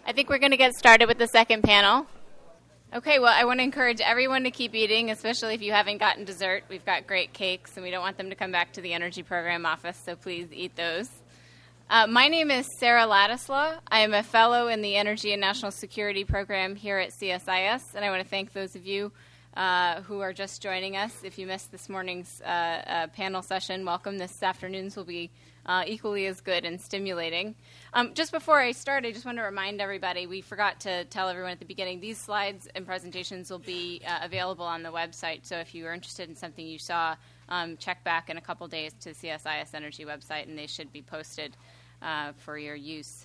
I think we're going to get started with the second panel. Okay, well, I want to encourage everyone to keep eating, especially if you haven't gotten dessert. We've got great cakes, and we don't want them to come back to the Energy Program office, so please eat those. My name is Sarah Ladislaw. I am a fellow in the Energy and National Security Program here at CSIS, and I want to thank those of you who are just joining us. If you missed this morning's panel session, welcome. This afternoon's will be equally as good and stimulating. Just before I start, I just want to remind everybody, we forgot to tell everyone at the beginning, these slides and presentations will be available on the website. So if you are interested in something you saw, check back in a couple days to the CSIS Energy website, and they should be posted for your use.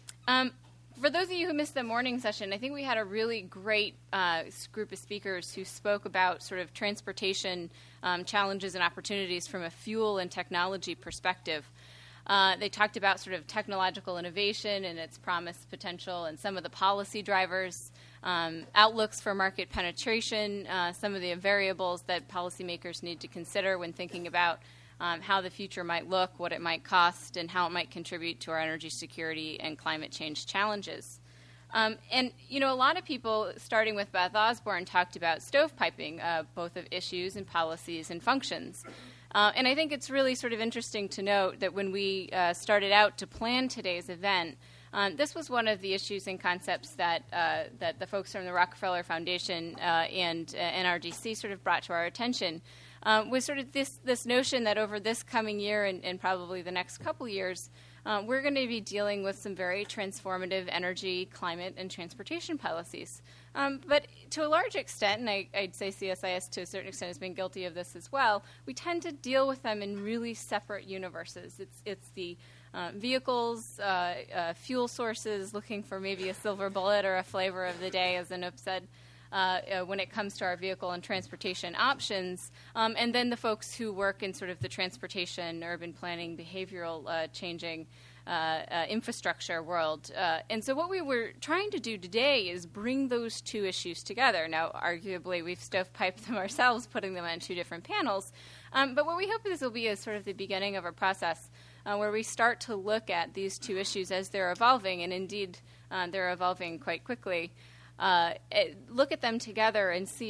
For those of you who missed the morning session, I think we had a really great group of speakers who spoke about sort of transportation challenges and opportunities from a fuel and technology perspective. They talked about sort of technological innovation and its promise potential and some of the policy drivers, outlooks for market penetration, some of the variables that policymakers need to consider when thinking about how the future might look, what it might cost, and how it might contribute to our energy security and climate change challenges. And, you know, a lot of people, starting with Beth Osborne, talked about stovepiping, both of issues and policies and functions. And I think it's really sort of interesting to note that when we started out to plan today's event, this was one of the issues and concepts that the folks from the Rockefeller Foundation and NRDC sort of brought to our attention. Was sort of this notion that over this coming year and probably the next couple years, we're going to be dealing with some very transformative energy, climate, and transportation policies. But to a large extent, and I'd say CSIS to a certain extent has been guilty of this as well, we tend to deal with them in really separate universes. It's the vehicles, fuel sources, looking for maybe a silver bullet or a flavor of the day, as Anup said. When it comes to our vehicle and transportation options, and then the folks who work in sort of the transportation, urban planning, behavioral changing infrastructure world. And so what we were trying to do today is bring those two issues together. Now, arguably, we've stovepiped them ourselves, putting them on two different panels. But what we hope this will be is sort of the beginning of a process where we start to look at these two issues as they're evolving, and indeed they're evolving quite quickly. Look at them together and see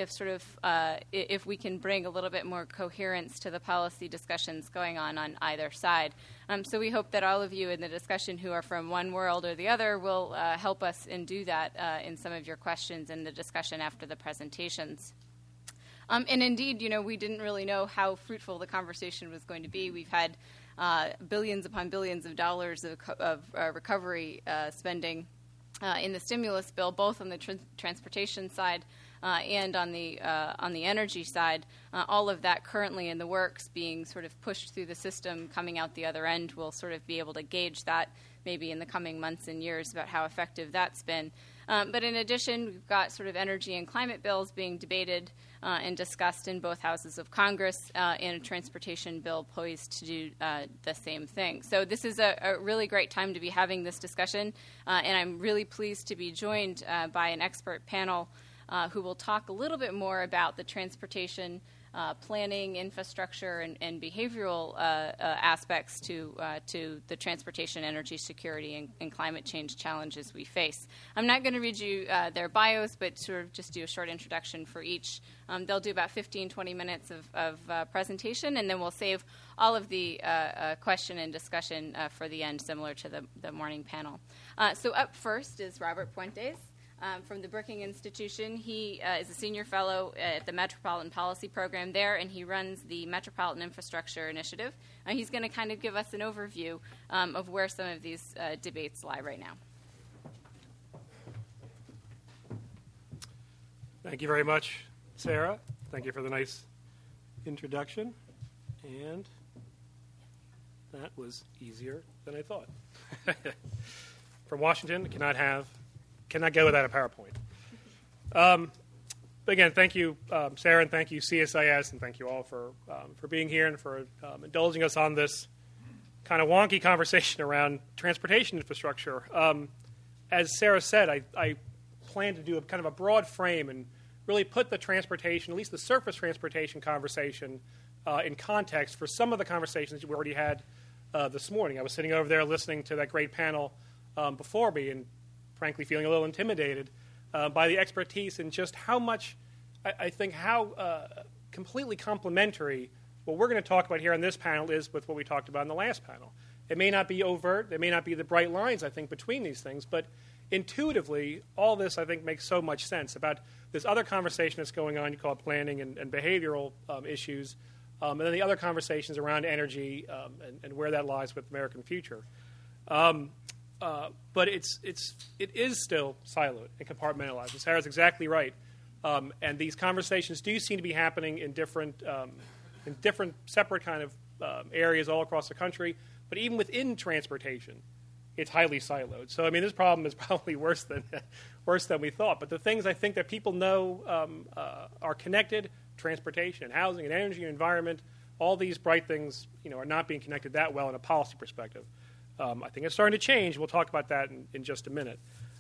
if we can bring a little bit more coherence to the policy discussions going on either side. So we hope that all of you in the discussion who are from one world or the other will help us and do that in some of your questions in the discussion after the presentations. And indeed, you know, we didn't really know how fruitful the conversation was going to be. We've had billions upon billions of dollars of recovery spending in the stimulus bill, both on the transportation side and on the energy side. All of that currently in the works, being sort of pushed through the system, coming out the other end. We'll sort of be able to gauge that maybe in the coming months and years about how effective that's been. But in addition, we've got sort of energy and climate bills being debated and discussed in both houses of Congress, and a transportation bill poised to do the same thing. So this is a really great time to be having this discussion, and I'm really pleased to be joined by an expert panel who will talk a little bit more about the transportation planning, infrastructure, and behavioral aspects to the transportation, energy security, and climate change challenges we face. I'm not going to read you their bios, but sort of just do a short introduction for each. They'll do about 15, 20 minutes of presentation, and then we'll save all of the question and discussion for the end, similar to the morning panel. So up first is Robert Puentes. From the Brookings Institution. He is a senior fellow at the Metropolitan Policy Program there, and he runs the Metropolitan Infrastructure Initiative. He's going to kind of give us an overview of where some of these debates lie right now. Thank you very much, Sarah. Thank you for the nice introduction. And that was easier than I thought. From Washington, cannot go without a PowerPoint. But again, thank you, Sarah, and thank you, CSIS, and thank you all for being here and for indulging us on this kind of wonky conversation around transportation infrastructure. As Sarah said, I plan to do a kind of a broad frame and really put the transportation, at least the surface transportation conversation, in context for some of the conversations we already had this morning. I was sitting over there listening to that great panel before me, and frankly, feeling a little intimidated by the expertise and just how much, I think, how completely complementary what we're going to talk about here on this panel is with what we talked about in the last panel. It may not be overt. There may not be the bright lines, I think, between these things, but intuitively, all this, I think, makes so much sense about this other conversation that's going on, you call it planning and behavioral issues, and then the other conversations around energy and where that lies with the American future. But it is still siloed and compartmentalized. And Sarah's exactly right. And these conversations do seem to be happening in different separate kind of areas all across the country. But even within transportation, it's highly siloed. So, I mean, this problem is probably worse than we thought. But the things I think that people know are connected, transportation and housing and energy and environment, all these bright things, are not being connected that well in a policy perspective. I think it's starting to change. We'll talk about that in just a minute.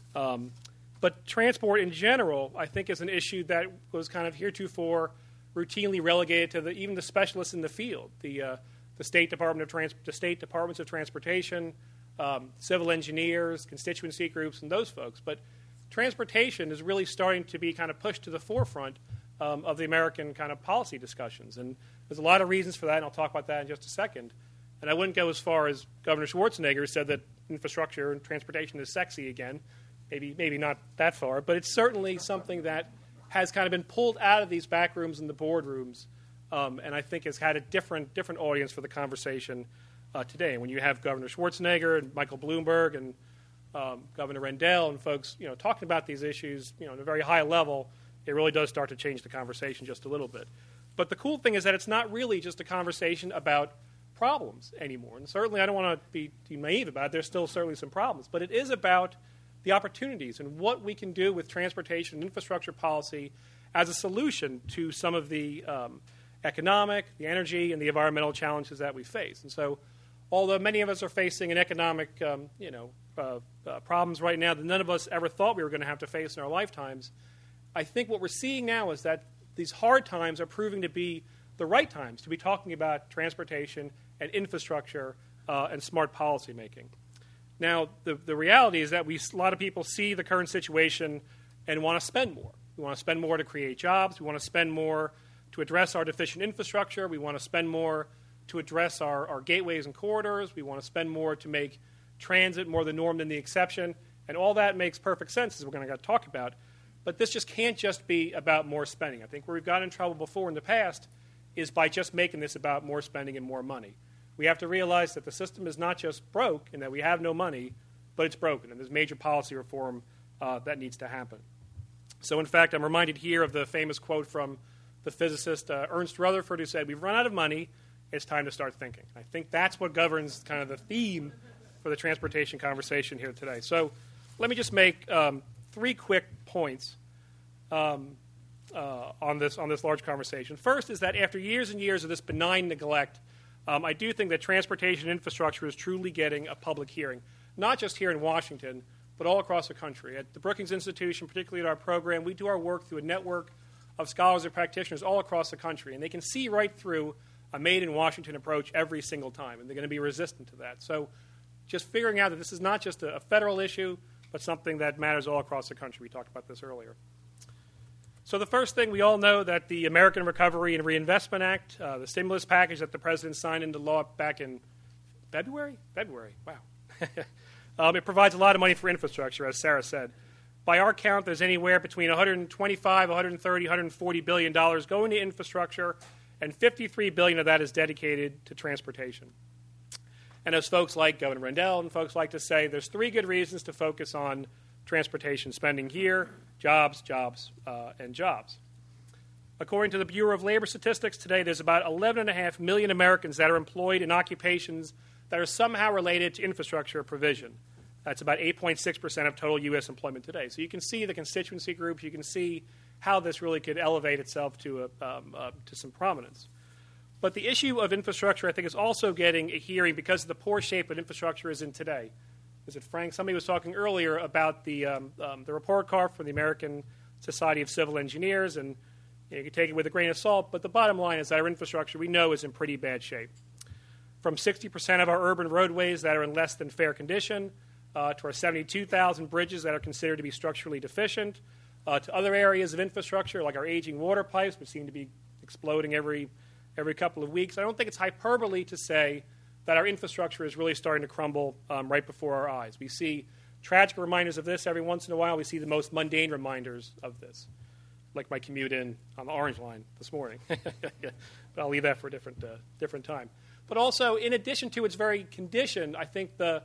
But transport in general, I think, is an issue that was kind of heretofore routinely relegated to even the specialists in the field, the state departments of transportation, civil engineers, constituency groups, and those folks. But transportation is really starting to be kind of pushed to the forefront of the American kind of policy discussions. And there's a lot of reasons for that, and I'll talk about that in just a second. And I wouldn't go as far as Governor Schwarzenegger said that infrastructure and transportation is sexy again. Maybe not that far, but it's certainly something that has kind of been pulled out of these back rooms and the boardrooms, and I think has had a different audience for the conversation today. And when you have Governor Schwarzenegger and Michael Bloomberg and Governor Rendell and folks, talking about these issues, at a very high level, it really does start to change the conversation just a little bit. But the cool thing is that it's not really just a conversation about problems anymore. And certainly I don't want to be naive about it. There's still certainly some problems. But it is about the opportunities and what we can do with transportation and infrastructure policy as a solution to some of the economic, the energy, and the environmental challenges that we face. And so although many of us are facing an economic problems right now that none of us ever thought we were going to have to face in our lifetimes, I think what we're seeing now is that these hard times are proving to be the right times to be talking about transportation and infrastructure and smart policy making. Now, the reality is that a lot of people see the current situation and want to spend more. We want to spend more to create jobs. We want to spend more to address our deficient infrastructure. We want to spend more to address our gateways and corridors. We want to spend more to make transit more the norm than the exception. And all that makes perfect sense, as we're going to talk about. But this just can't just be about more spending. I think where we've gotten in trouble before in the past is by just making this about more spending and more money. We have to realize that the system is not just broke and that we have no money, but it's broken, and there's major policy reform that needs to happen. So, in fact, I'm reminded here of the famous quote from the physicist Ernst Rutherford, who said, "We've run out of money. It's time to start thinking." I think that's what governs kind of the theme for the transportation conversation here today. So let me just make 3 quick points on this large conversation. First is that after years and years of this benign neglect, I do think that transportation infrastructure is truly getting a public hearing, not just here in Washington, but all across the country. At the Brookings Institution, particularly at our program, we do our work through a network of scholars and practitioners all across the country, and they can see right through a made-in-Washington approach every single time, and they're going to be resistant to that. So just figuring out that this is not just a federal issue, but something that matters all across the country. We talked about this earlier. So the first thing, we all know that the American Recovery and Reinvestment Act, the stimulus package that the president signed into law back in February, wow. It provides a lot of money for infrastructure, as Sarah said. By our count, there's anywhere between $125, $130, $140 billion going to infrastructure, and $53 billion of that is dedicated to transportation. And as folks like Governor Rendell and folks like to say, there's 3 good reasons to focus on transportation spending here: jobs, jobs, and jobs. According to the Bureau of Labor Statistics, today there's about 11.5 million Americans that are employed in occupations that are somehow related to infrastructure provision. That's about 8.6% of total U.S. employment today. So you can see the constituency groups. You can see how this really could elevate itself to some prominence. But the issue of infrastructure, I think, is also getting a hearing because of the poor shape that infrastructure is in today. Is it Frank? Somebody was talking earlier about the report card from the American Society of Civil Engineers, and you can take it with a grain of salt, but the bottom line is that our infrastructure, we know, is in pretty bad shape. From 60% of our urban roadways that are in less than fair condition, to our 72,000 bridges that are considered to be structurally deficient, to other areas of infrastructure like our aging water pipes, which seem to be exploding every couple of weeks. I don't think it's hyperbole to say that our infrastructure is really starting to crumble right before our eyes. We see tragic reminders of this every once in a while. We see the most mundane reminders of this, like my commute in on the Orange Line this morning. But I'll leave that for a different time. But also, in addition to its very condition, I think the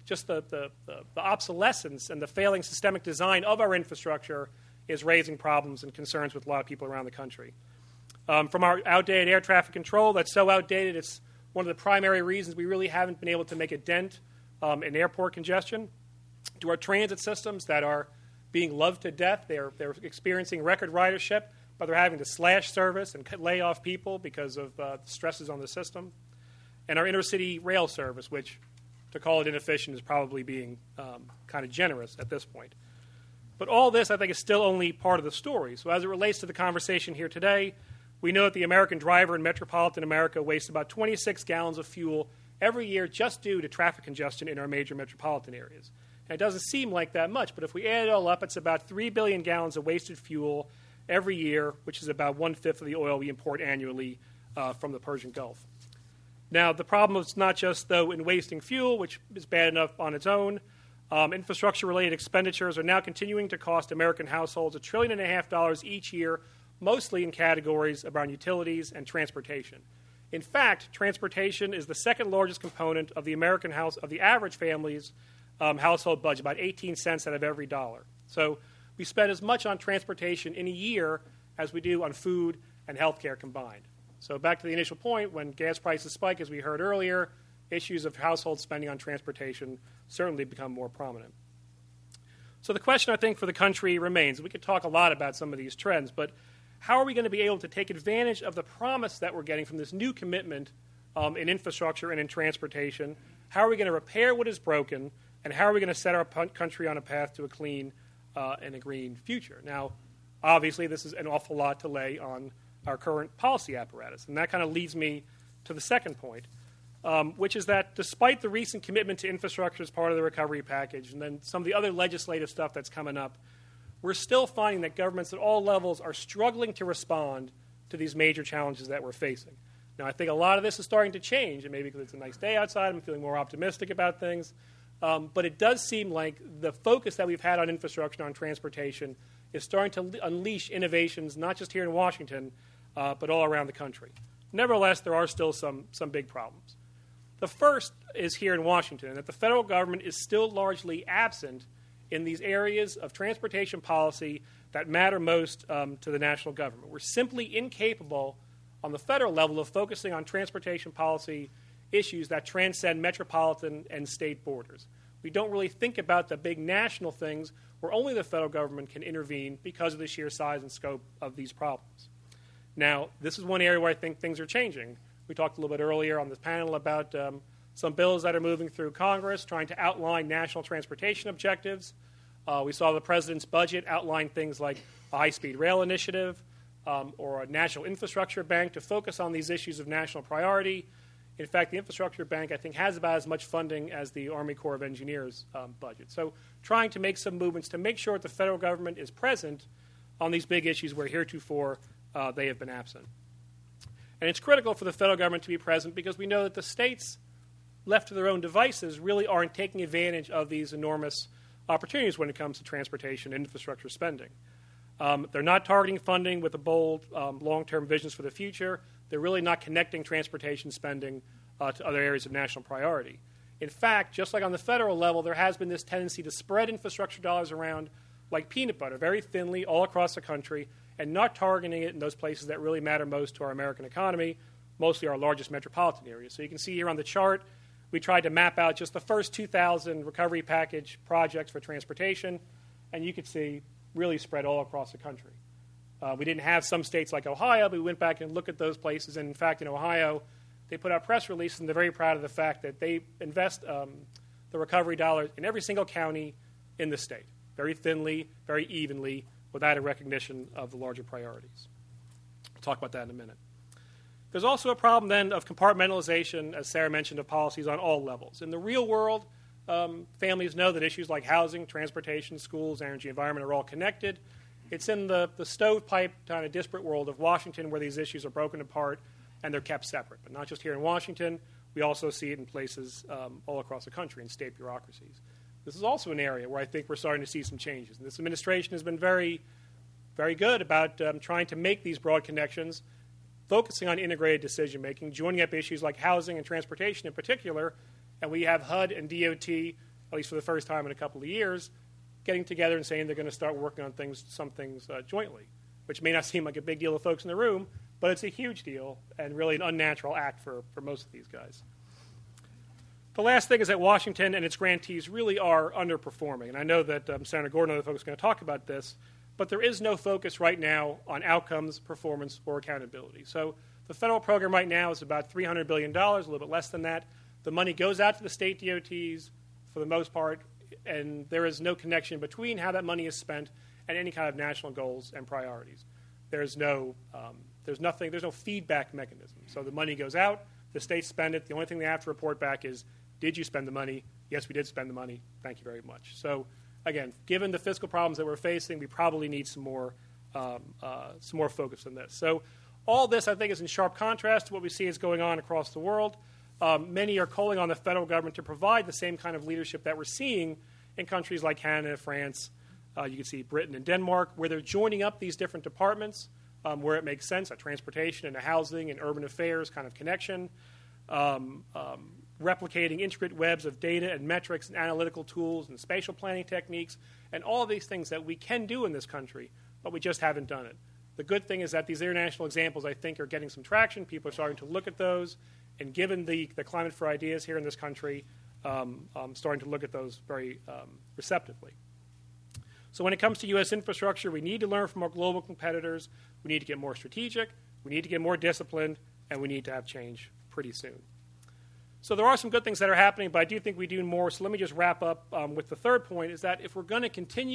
obsolescence and the failing systemic design of our infrastructure is raising problems and concerns with a lot of people around the country. From our outdated air traffic control that's so outdated, it's one of the primary reasons we really haven't been able to make a dent in airport congestion, to our transit systems that are being loved to death. They're experiencing record ridership, but they're having to slash service and lay off people because of stresses on the system. And our intercity rail service, which, to call it inefficient, is probably being kind of generous at this point. But all this, I think, is still only part of the story. So as it relates to the conversation here today, we know that the American driver in metropolitan America wastes about 26 gallons of fuel every year just due to traffic congestion in our major metropolitan areas. And it doesn't seem like that much, but if we add it all up, it's about 3 billion gallons of wasted fuel every year, which is about 1/5 of the oil we import annually from the Persian Gulf. Now, the problem is not just, though, in wasting fuel, which is bad enough on its own. Infrastructure-related expenditures are now continuing to cost American households $1.5 trillion each year, mostly in categories around utilities and transportation. In fact, transportation is the second largest component of the average family's household budget, about 18 cents out of every dollar. So we spend as much on transportation in a year as we do on food and health care combined. So back to the initial point, when gas prices spike, as we heard earlier, issues of household spending on transportation certainly become more prominent. So the question, I think, for the country remains, we could talk a lot about some of these trends, but how are we going to be able to take advantage of the promise that we're getting from this new commitment in infrastructure and in transportation? How are we going to repair what is broken, and how are we going to set our country on a path to a clean and a green future? Now, obviously, this is an awful lot to lay on our current policy apparatus, and that kind of leads me to the second point, which is that despite the recent commitment to infrastructure as part of the recovery package and then some of the other legislative stuff that's coming up, we're still finding that governments at all levels are struggling to respond to these major challenges that we're facing. Now, I think a lot of this is starting to change, and maybe because it's a nice day outside, I'm feeling more optimistic about things. But it does seem like the focus that we've had on infrastructure and on transportation is starting to unleash innovations, not just here in Washington, but all around the country. Nevertheless, there are still some big problems. The first is here in Washington, that the federal government is still largely absent in these areas of transportation policy that matter most to the national government. We're simply incapable on the federal level of focusing on transportation policy issues that transcend metropolitan and state borders. We don't really think about the big national things where only the federal government can intervene because of the sheer size and scope of these problems. Now, this is one area where I think things are changing. We talked a little bit earlier on this panel about some bills that are moving through Congress trying to outline national transportation objectives. We saw the president's budget outline things like a high-speed rail initiative or a national infrastructure bank to focus on these issues of national priority. In fact, the infrastructure bank, I think, has about as much funding as the Army Corps of Engineers budget. So trying to make some movements to make sure that the federal government is present on these big issues where heretofore they have been absent. And it's critical for the federal government to be present because we know that the states, left to their own devices, really aren't taking advantage of these enormous opportunities when it comes to transportation and infrastructure spending. They're not targeting funding with the bold long-term visions for the future. They're really not connecting transportation spending to other areas of national priority. In fact, just like on the federal level, there has been this tendency to spread infrastructure dollars around like peanut butter, very thinly, all across the country, and not targeting it in those places that really matter most to our American economy, mostly our largest metropolitan areas. So you can see here on the chart, we tried to map out just the first 2,000 recovery package projects for transportation, and you could see really spread all across the country. We didn't have some states like Ohio, but we went back and looked at those places. And in fact, in Ohio, they put out press releases, and they're very proud of the fact that they invest the recovery dollars in every single county in the state, very thinly, very evenly, without a recognition of the larger priorities. We'll talk about that in a minute. There's also a problem then of compartmentalization, as Sarah mentioned, of policies on all levels. In the real world, families know that issues like housing, transportation, schools, energy, environment are all connected. It's in the stovepipe kind of disparate world of Washington where these issues are broken apart and they're kept separate. But not just here in Washington, we also see it in places all across the country in state bureaucracies. This is also an area where I think we're starting to see some changes. And this administration has been very, very good about trying to make these broad connections, focusing on integrated decision-making, joining up issues like housing and transportation in particular. And we have HUD and DOT, at least for the first time in a couple of years, getting together and saying they're going to start working on some things jointly, which may not seem like a big deal to folks in the room, but it's a huge deal and really an unnatural act for most of these guys. The last thing is that Washington and its grantees really are underperforming. And I know that Senator Gordon and other folks are going to talk about this, but there is no focus right now on outcomes, performance, or accountability. So the federal program right now is about $300 billion, a little bit less than that. The money goes out to the state DOTs for the most part, and there is no connection between how that money is spent and any kind of national goals and priorities. There's no feedback mechanism. So the money goes out, the states spend it. The only thing they have to report back is, did you spend the money? Yes, we did spend the money. Thank you very much. So again, given the fiscal problems that we're facing, we probably need some more focus on this. So all this, I think, is in sharp contrast to what we see is going on across the world. Many are calling on the federal government to provide the same kind of leadership that we're seeing in countries like Canada, France, you can see Britain and Denmark, where they're joining up these different departments where it makes sense, a transportation and a housing and urban affairs kind of connection, replicating intricate webs of data and metrics and analytical tools and spatial planning techniques, and all of these things that we can do in this country, but we just haven't done it. The good thing is that these international examples, I think, are getting some traction. People are starting to look at those, and given the climate for ideas here in this country, starting to look at those very receptively. So when it comes to U.S. infrastructure, we need to learn from our global competitors. We need to get more strategic. We need to get more disciplined. And we need to have change pretty soon. So there are some good things that are happening, but I do think we do more. So let me just wrap up with the third point, is that if we're going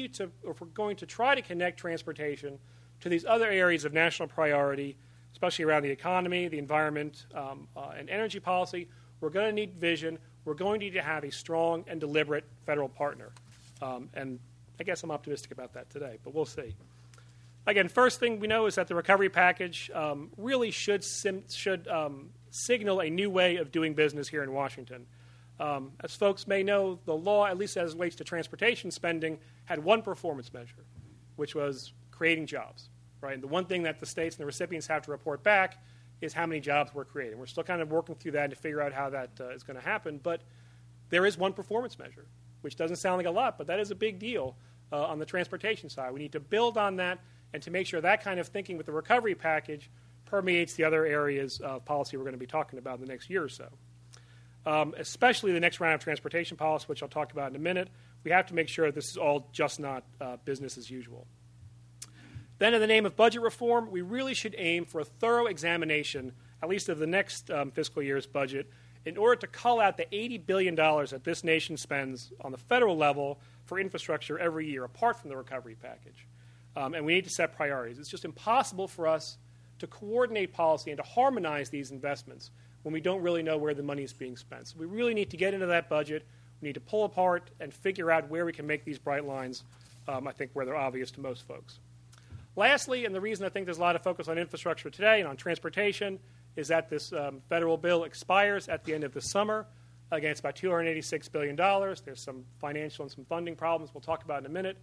to try to connect transportation to these other areas of national priority, especially around the economy, the environment, and energy policy, we're going to need vision. We're going to need to have a strong and deliberate federal partner. And I guess I'm optimistic about that today, but we'll see. Again, first thing we know is that the recovery package really should signal a new way of doing business here in Washington. As folks may know, the law, at least as it relates to transportation spending, had one performance measure, which was creating jobs. Right? And the one thing that the states and the recipients have to report back is how many jobs we're creating. We're still kind of working through that to figure out how that is going to happen, but there is one performance measure, which doesn't sound like a lot, but that is a big deal on the transportation side. We need to build on that and to make sure that kind of thinking with the recovery package permeates the other areas of policy we're going to be talking about in the next year or so. Especially the next round of transportation policy, which I'll talk about in a minute. We have to make sure this is all just not business as usual. Then in the name of budget reform, we really should aim for a thorough examination, at least of the next fiscal year's budget, in order to cull out the $80 billion that this nation spends on the federal level for infrastructure every year, apart from the recovery package. And we need to set priorities. It's just impossible for us to coordinate policy and to harmonize these investments when we don't really know where the money is being spent. So we really need to get into that budget. We need to pull apart and figure out where we can make these bright lines, I think, where they're obvious to most folks. Lastly, and the reason I think there's a lot of focus on infrastructure today and on transportation, is that this federal bill expires at the end of the summer. Again, it's about $286 billion. There's some financial and some funding problems we'll talk about in a minute.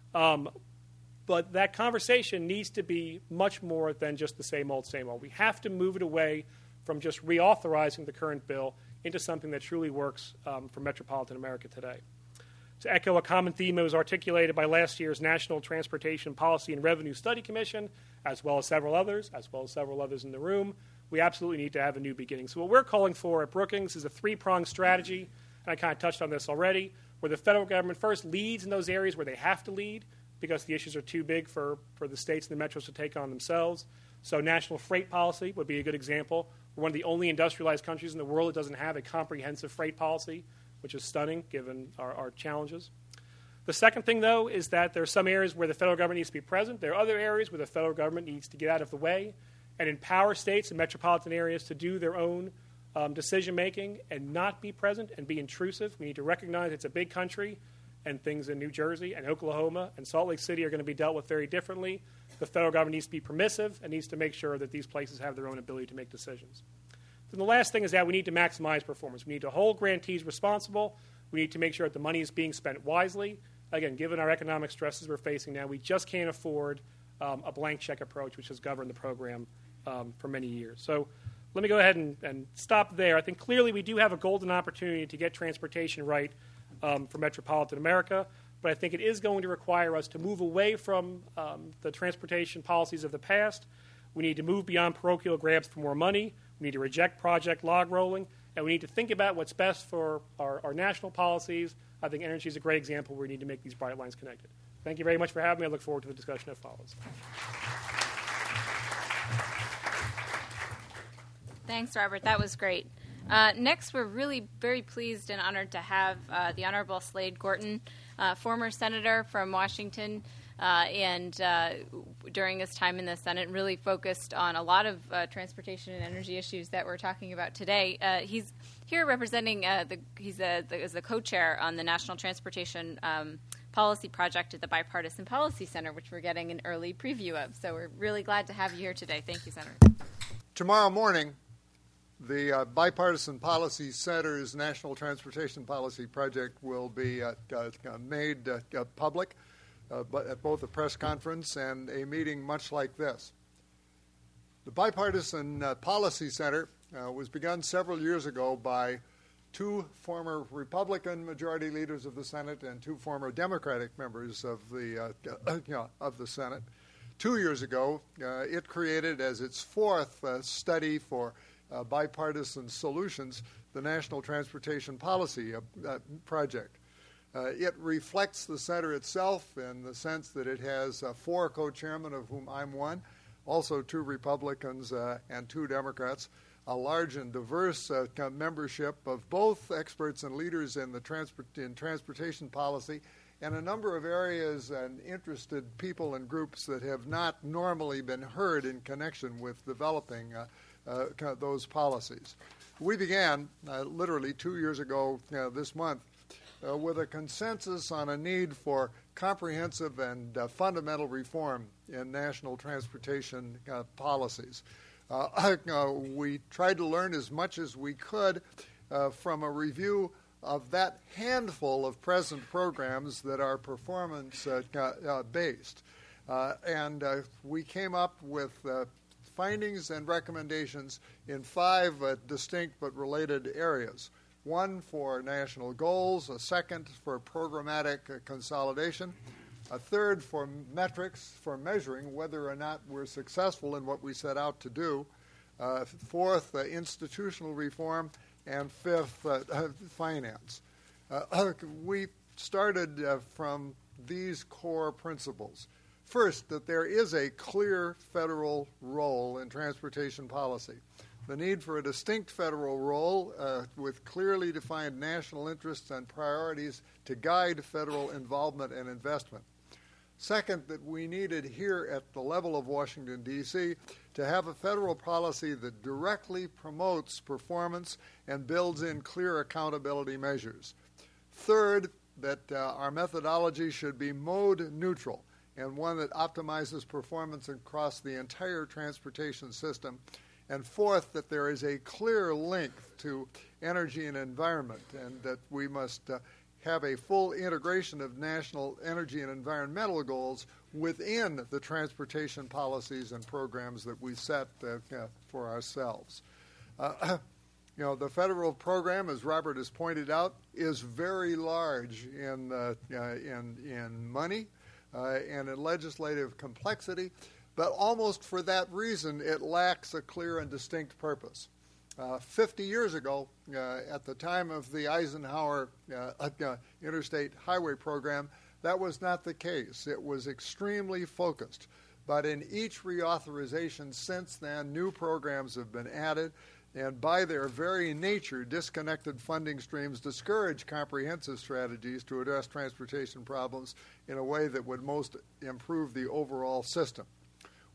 But that conversation needs to be much more than just the same old, same old. We have to move it away from just reauthorizing the current bill into something that truly works for metropolitan America today. To echo a common theme that was articulated by last year's National Transportation Policy and Revenue Study Commission, as well as several others in the room, we absolutely need to have a new beginning. So what we're calling for at Brookings is a three-pronged strategy, and I kind of touched on this already, where the federal government first leads in those areas where they have to lead because the issues are too big for the states and the metros to take on themselves. So national freight policy would be a good example. We're one of the only industrialized countries in the world that doesn't have a comprehensive freight policy, which is stunning given our challenges. The second thing, though, is that there are some areas where the federal government needs to be present. There are other areas where the federal government needs to get out of the way and empower states and metropolitan areas to do their own decision-making and not be present and be intrusive. We need to recognize it's a big country, and things in New Jersey and Oklahoma and Salt Lake City are going to be dealt with very differently. The federal government needs to be permissive and needs to make sure that these places have their own ability to make decisions. Then the last thing is that we need to maximize performance. We need to hold grantees responsible. We need to make sure that the money is being spent wisely. Again, given our economic stresses we're facing now, we just can't afford a blank check approach, which has governed the program for many years. So let me go ahead and stop there. I think clearly we do have a golden opportunity to get transportation right for metropolitan America, but I think it is going to require us to move away from the transportation policies of the past. We need to move beyond parochial grabs for more money. We need to reject project log rolling, and we need to think about what's best for our national policies. I think energy is a great example where we need to make these bright lines connected. Thank you very much for having me. I look forward to the discussion that follows. Thanks, Robert. That was great. Next, we're really very pleased and honored to have the Honorable Slade Gorton, former senator from Washington, and during his time in the Senate really focused on a lot of transportation and energy issues that we're talking about today. He's here representing, he's the co-chair on the National Transportation Policy Project at the Bipartisan Policy Center, which we're getting an early preview of. So we're really glad to have you here today. Thank you, Senator. Tomorrow morning, the Bipartisan Policy Center's National Transportation Policy Project will be made public but at both a press conference and a meeting much like this. The Bipartisan Policy Center was begun several years ago by two former Republican majority leaders of the Senate and two former Democratic members of the Senate. 2 years ago, it created as its fourth study for bipartisan solutions the National Transportation Policy Project. It reflects the center itself in the sense that it has four co-chairmen, of whom I'm one, also two Republicans and two Democrats, a large and diverse membership of both experts and leaders in transportation policy, and a number of areas and interested people and groups that have not normally been heard in connection with developing those policies. We began literally 2 years ago this month with a consensus on a need for comprehensive and fundamental reform in national transportation policies. We tried to learn as much as we could from a review of that handful of present programs that are performance-based. And we came up with findings and recommendations in five distinct but related areas. One for national goals, a second for programmatic consolidation, a third for metrics for measuring whether or not we're successful in what we set out to do, fourth, institutional reform, and fifth, finance. We started from these core principles. First, that there is a clear federal role in transportation policy. The need for a distinct federal role with clearly defined national interests and priorities to guide federal involvement and investment. Second, that we needed here at the level of Washington, D.C., to have a federal policy that directly promotes performance and builds in clear accountability measures. Third, that our methodology should be mode neutral and one that optimizes performance across the entire transportation system. And fourth, that there is a clear link to energy and environment, and that we must have a full integration of national energy and environmental goals within the transportation policies and programs that we set for ourselves. The federal program, as Robert has pointed out, is very large in money and in legislative complexity, but almost for that reason, it lacks a clear and distinct purpose. 50 years ago, at the time of the Eisenhower Interstate Highway Program, that was not the case. It was extremely focused. But in each reauthorization since then, new programs have been added, and by their very nature, disconnected funding streams discourage comprehensive strategies to address transportation problems in a way that would most improve the overall system.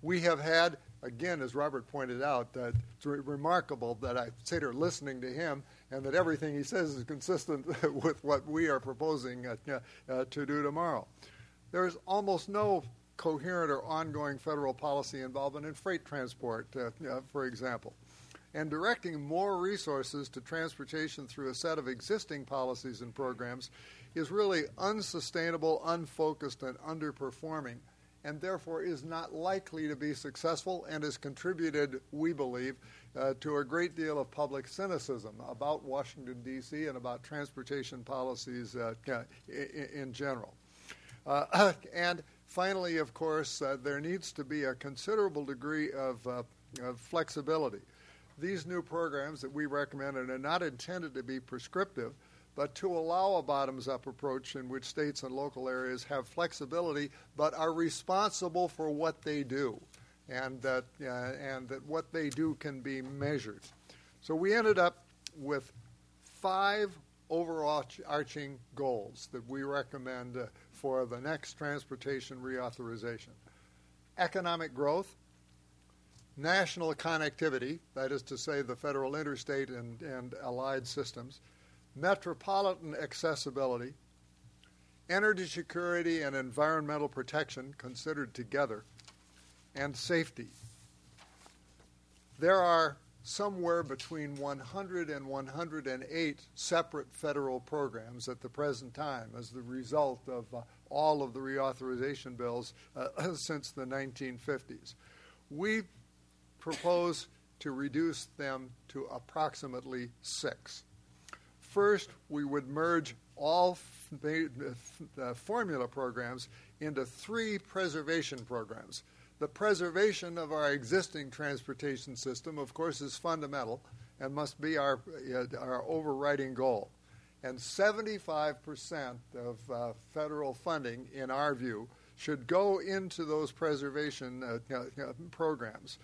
We have had, again, as Robert pointed out, it's remarkable that I sit here listening to him and that everything he says is consistent with what we are proposing to do tomorrow. There is almost no coherent or ongoing federal policy involvement in freight transport, for example. And directing more resources to transportation through a set of existing policies and programs is really unsustainable, unfocused, and underperforming, and therefore is not likely to be successful and has contributed, we believe, to a great deal of public cynicism about Washington, D.C. and about transportation policies in general. And finally, of course, there needs to be a considerable degree of flexibility. These new programs that we recommend are not intended to be prescriptive, but to allow a bottoms-up approach in which states and local areas have flexibility but are responsible for what they do, and that what they do can be measured. So we ended up with 5 overarching goals that we recommend for the next transportation reauthorization. Economic growth, national connectivity, that is to say the federal interstate and allied systems, metropolitan accessibility, energy security and environmental protection considered together, and safety. There are somewhere between 100 and 108 separate federal programs at the present time as the result of all of the reauthorization bills since the 1950s. We propose to reduce them to approximately 6. First, we would merge all formula programs into 3 preservation programs. The preservation of our existing transportation system, of course, is fundamental and must be our overriding goal. And 75% of federal funding, in our view, should go into those preservation programs.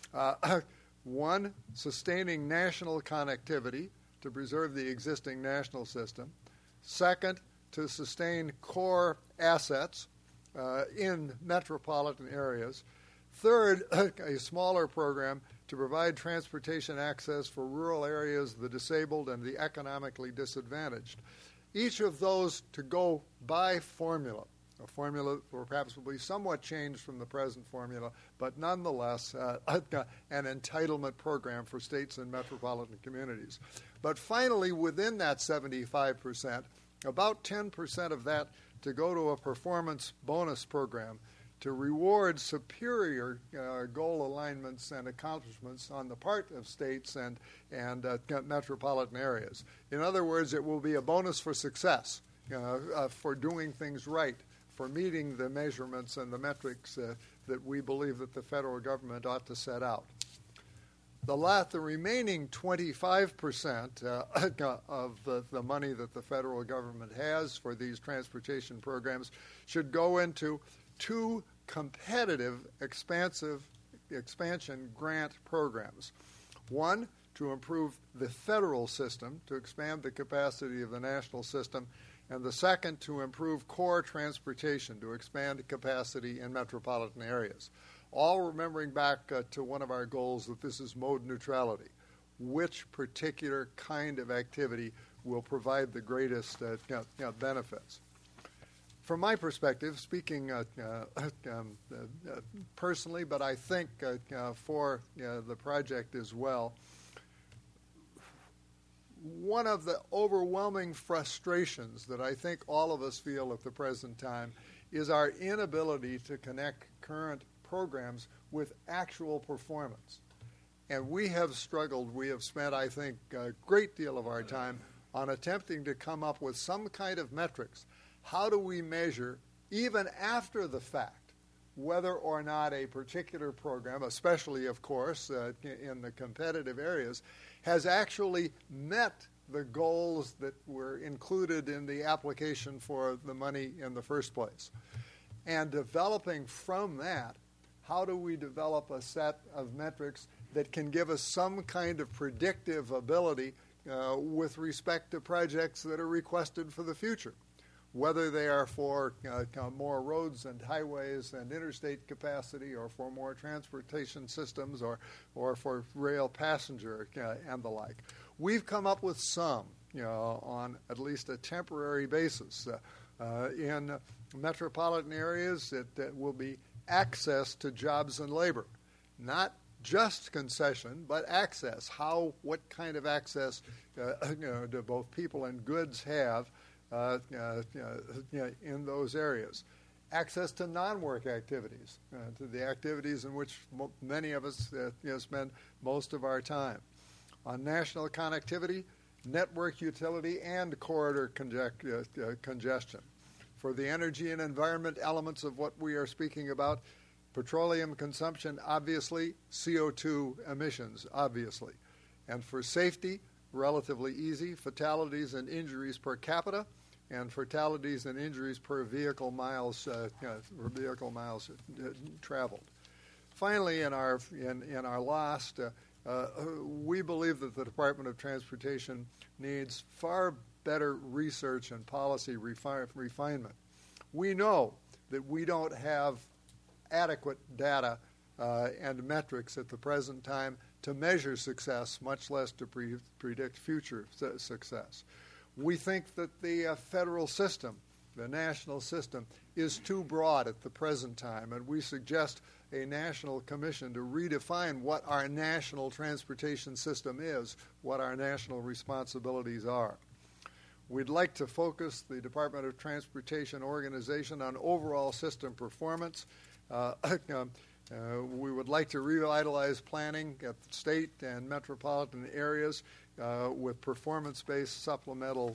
1, sustaining national connectivity to preserve the existing national system. 2nd, to sustain core assets in metropolitan areas. 3rd, a smaller program to provide transportation access for rural areas, the disabled, and the economically disadvantaged. Each of those to go by formula. A formula perhaps will be somewhat changed from the present formula, but nonetheless an entitlement program for states and metropolitan communities. But finally, within that 75%, about 10% of that to go to a performance bonus program to reward superior goal alignments and accomplishments on the part of states and metropolitan areas. In other words, it will be a bonus for success, for doing things right, for meeting the measurements and the metrics that we believe that the federal government ought to set out. The remaining 25% of the money that the federal government has for these transportation programs should go into 2 competitive expansion grant programs. 1, to improve the federal system, to expand the capacity of the national system, and the 2nd, to improve core transportation, to expand capacity in metropolitan areas. All remembering back to one of our goals that this is mode neutrality. Which particular kind of activity will provide the greatest benefits? From my perspective, speaking personally, but I think for the project as well, one of the overwhelming frustrations that I think all of us feel at the present time is our inability to connect current programs with actual performance. And we have struggled. We have spent, I think, a great deal of our time on attempting to come up with some kind of metrics. How do we measure, even after the fact, whether or not a particular program, especially, of course, in the competitive areas, has actually met the goals that were included in the application for the money in the first place? And developing from that, how do we develop a set of metrics that can give us some kind of predictive ability with respect to projects that are requested for the future? whether they are for more roads and highways and interstate capacity, or for more transportation systems, or for rail passenger and the like. We've come up with some, on at least a temporary basis. In metropolitan areas, it will be access to jobs and labor, not just concession, but access. What kind of access do both people and goods have in those areas? Access to non-work activities, to the activities in which many of us spend most of our time. On national connectivity, network utility, and corridor congestion. For the energy and environment elements of what we are speaking about, petroleum consumption, obviously, CO2 emissions, obviously. And for safety, relatively easy, fatalities and injuries per capita, and fatalities and injuries per vehicle miles traveled. Finally, in our last, we believe that the Department of Transportation needs far better research and policy refinement. We know that we don't have adequate data and metrics at the present time to measure success, much less to predict future success. We think that the federal system, the national system, is too broad at the present time, and we suggest a national commission to redefine what our national transportation system is, what our national responsibilities are. We'd like to focus the Department of Transportation organization on overall system performance. We would like to revitalize planning at state and metropolitan areas with performance-based supplemental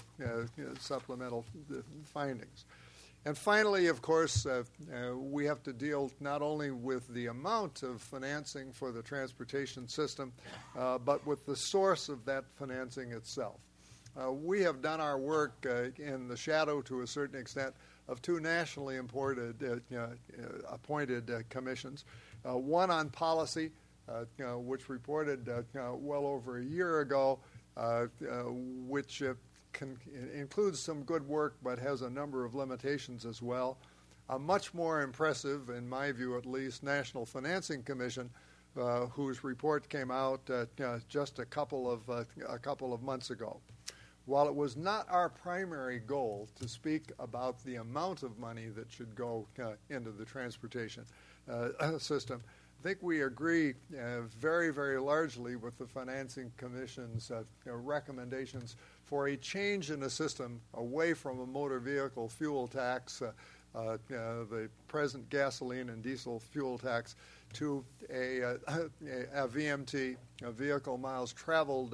findings. And finally, of course, we have to deal not only with the amount of financing for the transportation system, but with the source of that financing itself. We have done our work in the shadow, to a certain extent, of two nationally appointed commissions, one on policy, which reported well over a year ago, which includes some good work but has a number of limitations as well. A much more impressive, in my view at least, National Financing Commission, whose report came out just a couple of months ago. While it was not our primary goal to speak about the amount of money that should go into the transportation system, I think we agree very, very largely with the Financing Commission's recommendations for a change in the system away from a motor vehicle fuel tax, the present gasoline and diesel fuel tax, to a VMT, a vehicle miles traveled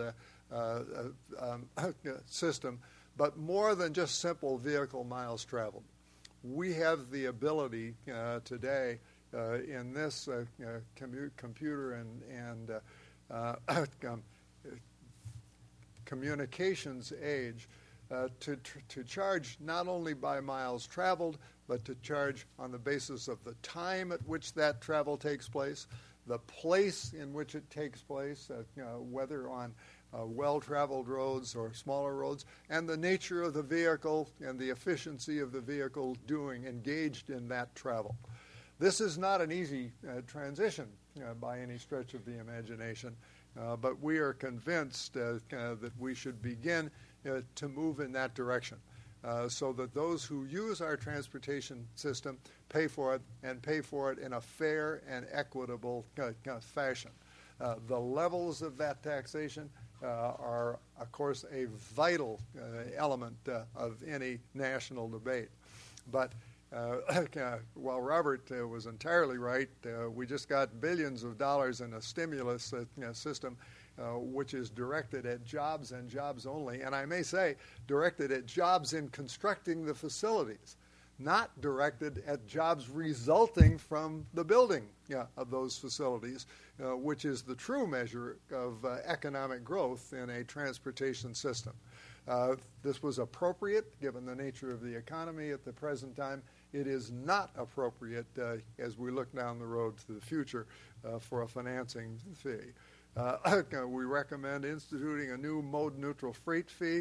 system, but more than just simple vehicle miles traveled. We have the ability today in this computer and communications age to charge not only by miles traveled, but to charge on the basis of the time at which that travel takes place, the place in which it takes place, whether on well-traveled roads or smaller roads, and the nature of the vehicle and the efficiency of the vehicle engaged in that travel. This is not an easy transition by any stretch of the imagination, but we are convinced that we should begin to move in that direction so that those who use our transportation system pay for it, and pay for it in a fair and equitable fashion. The levels of that taxation are, of course, a vital element of any national debate. But while Robert was entirely right, we just got billions of dollars in a stimulus system which is directed at jobs and jobs only, and I may say directed at jobs in constructing the facilities, not directed at jobs resulting from the building of those facilities, which is the true measure of economic growth in a transportation system. This was appropriate given the nature of the economy at the present time. It is not appropriate as we look down the road to the future for a financing fee. We recommend instituting a new mode-neutral freight fee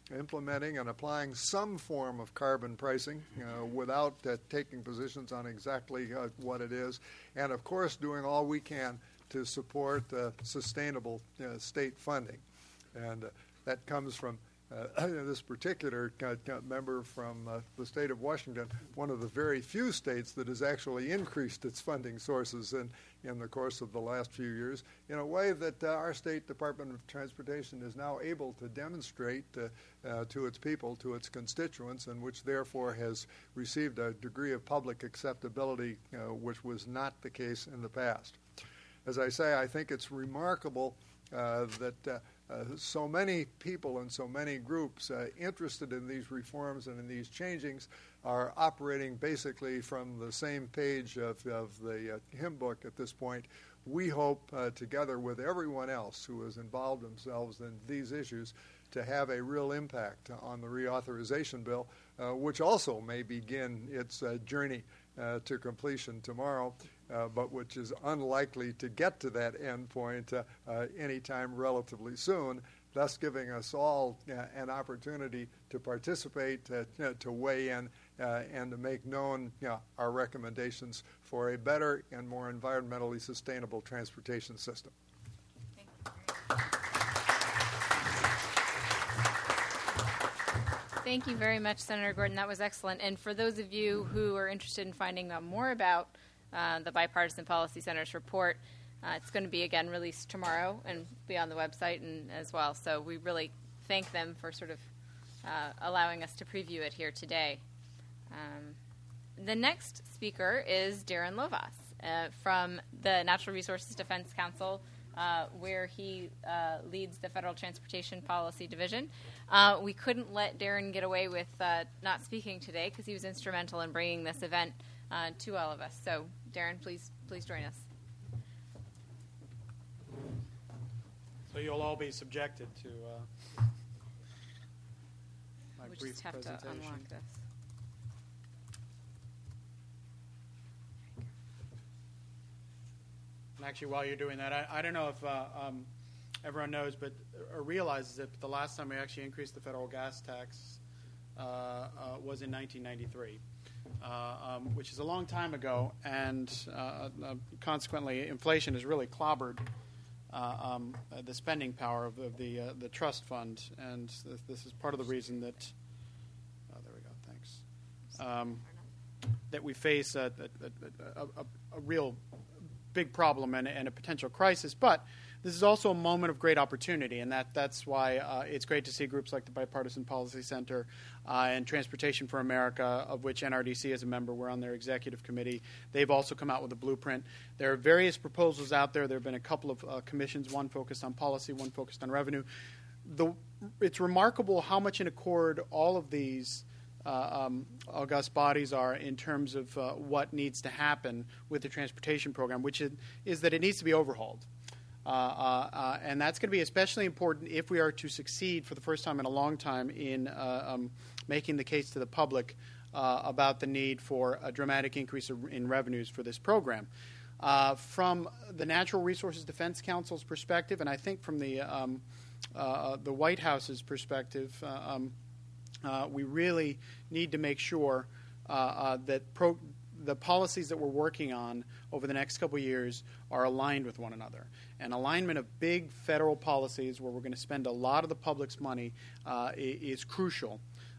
implementing and applying some form of carbon pricing without taking positions on exactly what it is, and of course doing all we can to support sustainable state funding. And that comes from this particular member from the state of Washington, one of the very few states that has actually increased its funding sources in the course of the last few years in a way that our State Department of Transportation is now able to demonstrate to its people, to its constituents, and which therefore has received a degree of public acceptability which was not the case in the past. As I say, I think it's remarkable that so many people and so many groups interested in these reforms and in these changings are operating basically from the same page of the hymn book at this point. We hope, together with everyone else who has involved themselves in these issues, to have a real impact on the reauthorization bill, which also may begin its journey to completion tomorrow, but which is unlikely to get to that end point anytime relatively soon, thus giving us all an opportunity to participate, to weigh in, and to make known our recommendations for a better and more environmentally sustainable transportation system. Thank you very much, Senator Gordon. That was excellent. And for those of you who are interested in finding out more about the Bipartisan Policy Center's report, it's going to be, again, released tomorrow and be on the website and as well. So we really thank them for sort of allowing us to preview it here today. The next speaker is Darren Lovaas from the Natural Resources Defense Council, where he leads the Federal Transportation Policy Division. We couldn't let Darren get away with not speaking today because he was instrumental in bringing this event to all of us. So, Darren, please join us. So you'll all be subjected to my We brief just have presentation. to unlock this. And actually, while you're doing that, I don't know if everyone knows, but or realizes that the last time we actually increased the federal gas tax was in 1993, which is a long time ago, and consequently, inflation has really clobbered the spending power of the trust fund, and this is part of the reason that. There we go. Thanks. That we face a real big problem and a potential crisis, but this is also a moment of great opportunity, and that's why it's great to see groups like the Bipartisan Policy Center and Transportation for America, of which NRDC is a member. We're on their executive committee. They've also come out with a blueprint. There are various proposals out there. There have been a couple of commissions, one focused on policy, one focused on revenue. It's remarkable how much in accord all of these august bodies are in terms of what needs to happen with the transportation program, which is that it needs to be overhauled. And that's going to be especially important if we are to succeed for the first time in a long time in making the case to the public about the need for a dramatic increase in revenues for this program. From the Natural Resources Defense Council's perspective, and I think from the White House's perspective, we really need to make sure that the policies that we're working on over the next couple of years are aligned with one another. An alignment of big federal policies where we're going to spend a lot of the public's money is crucial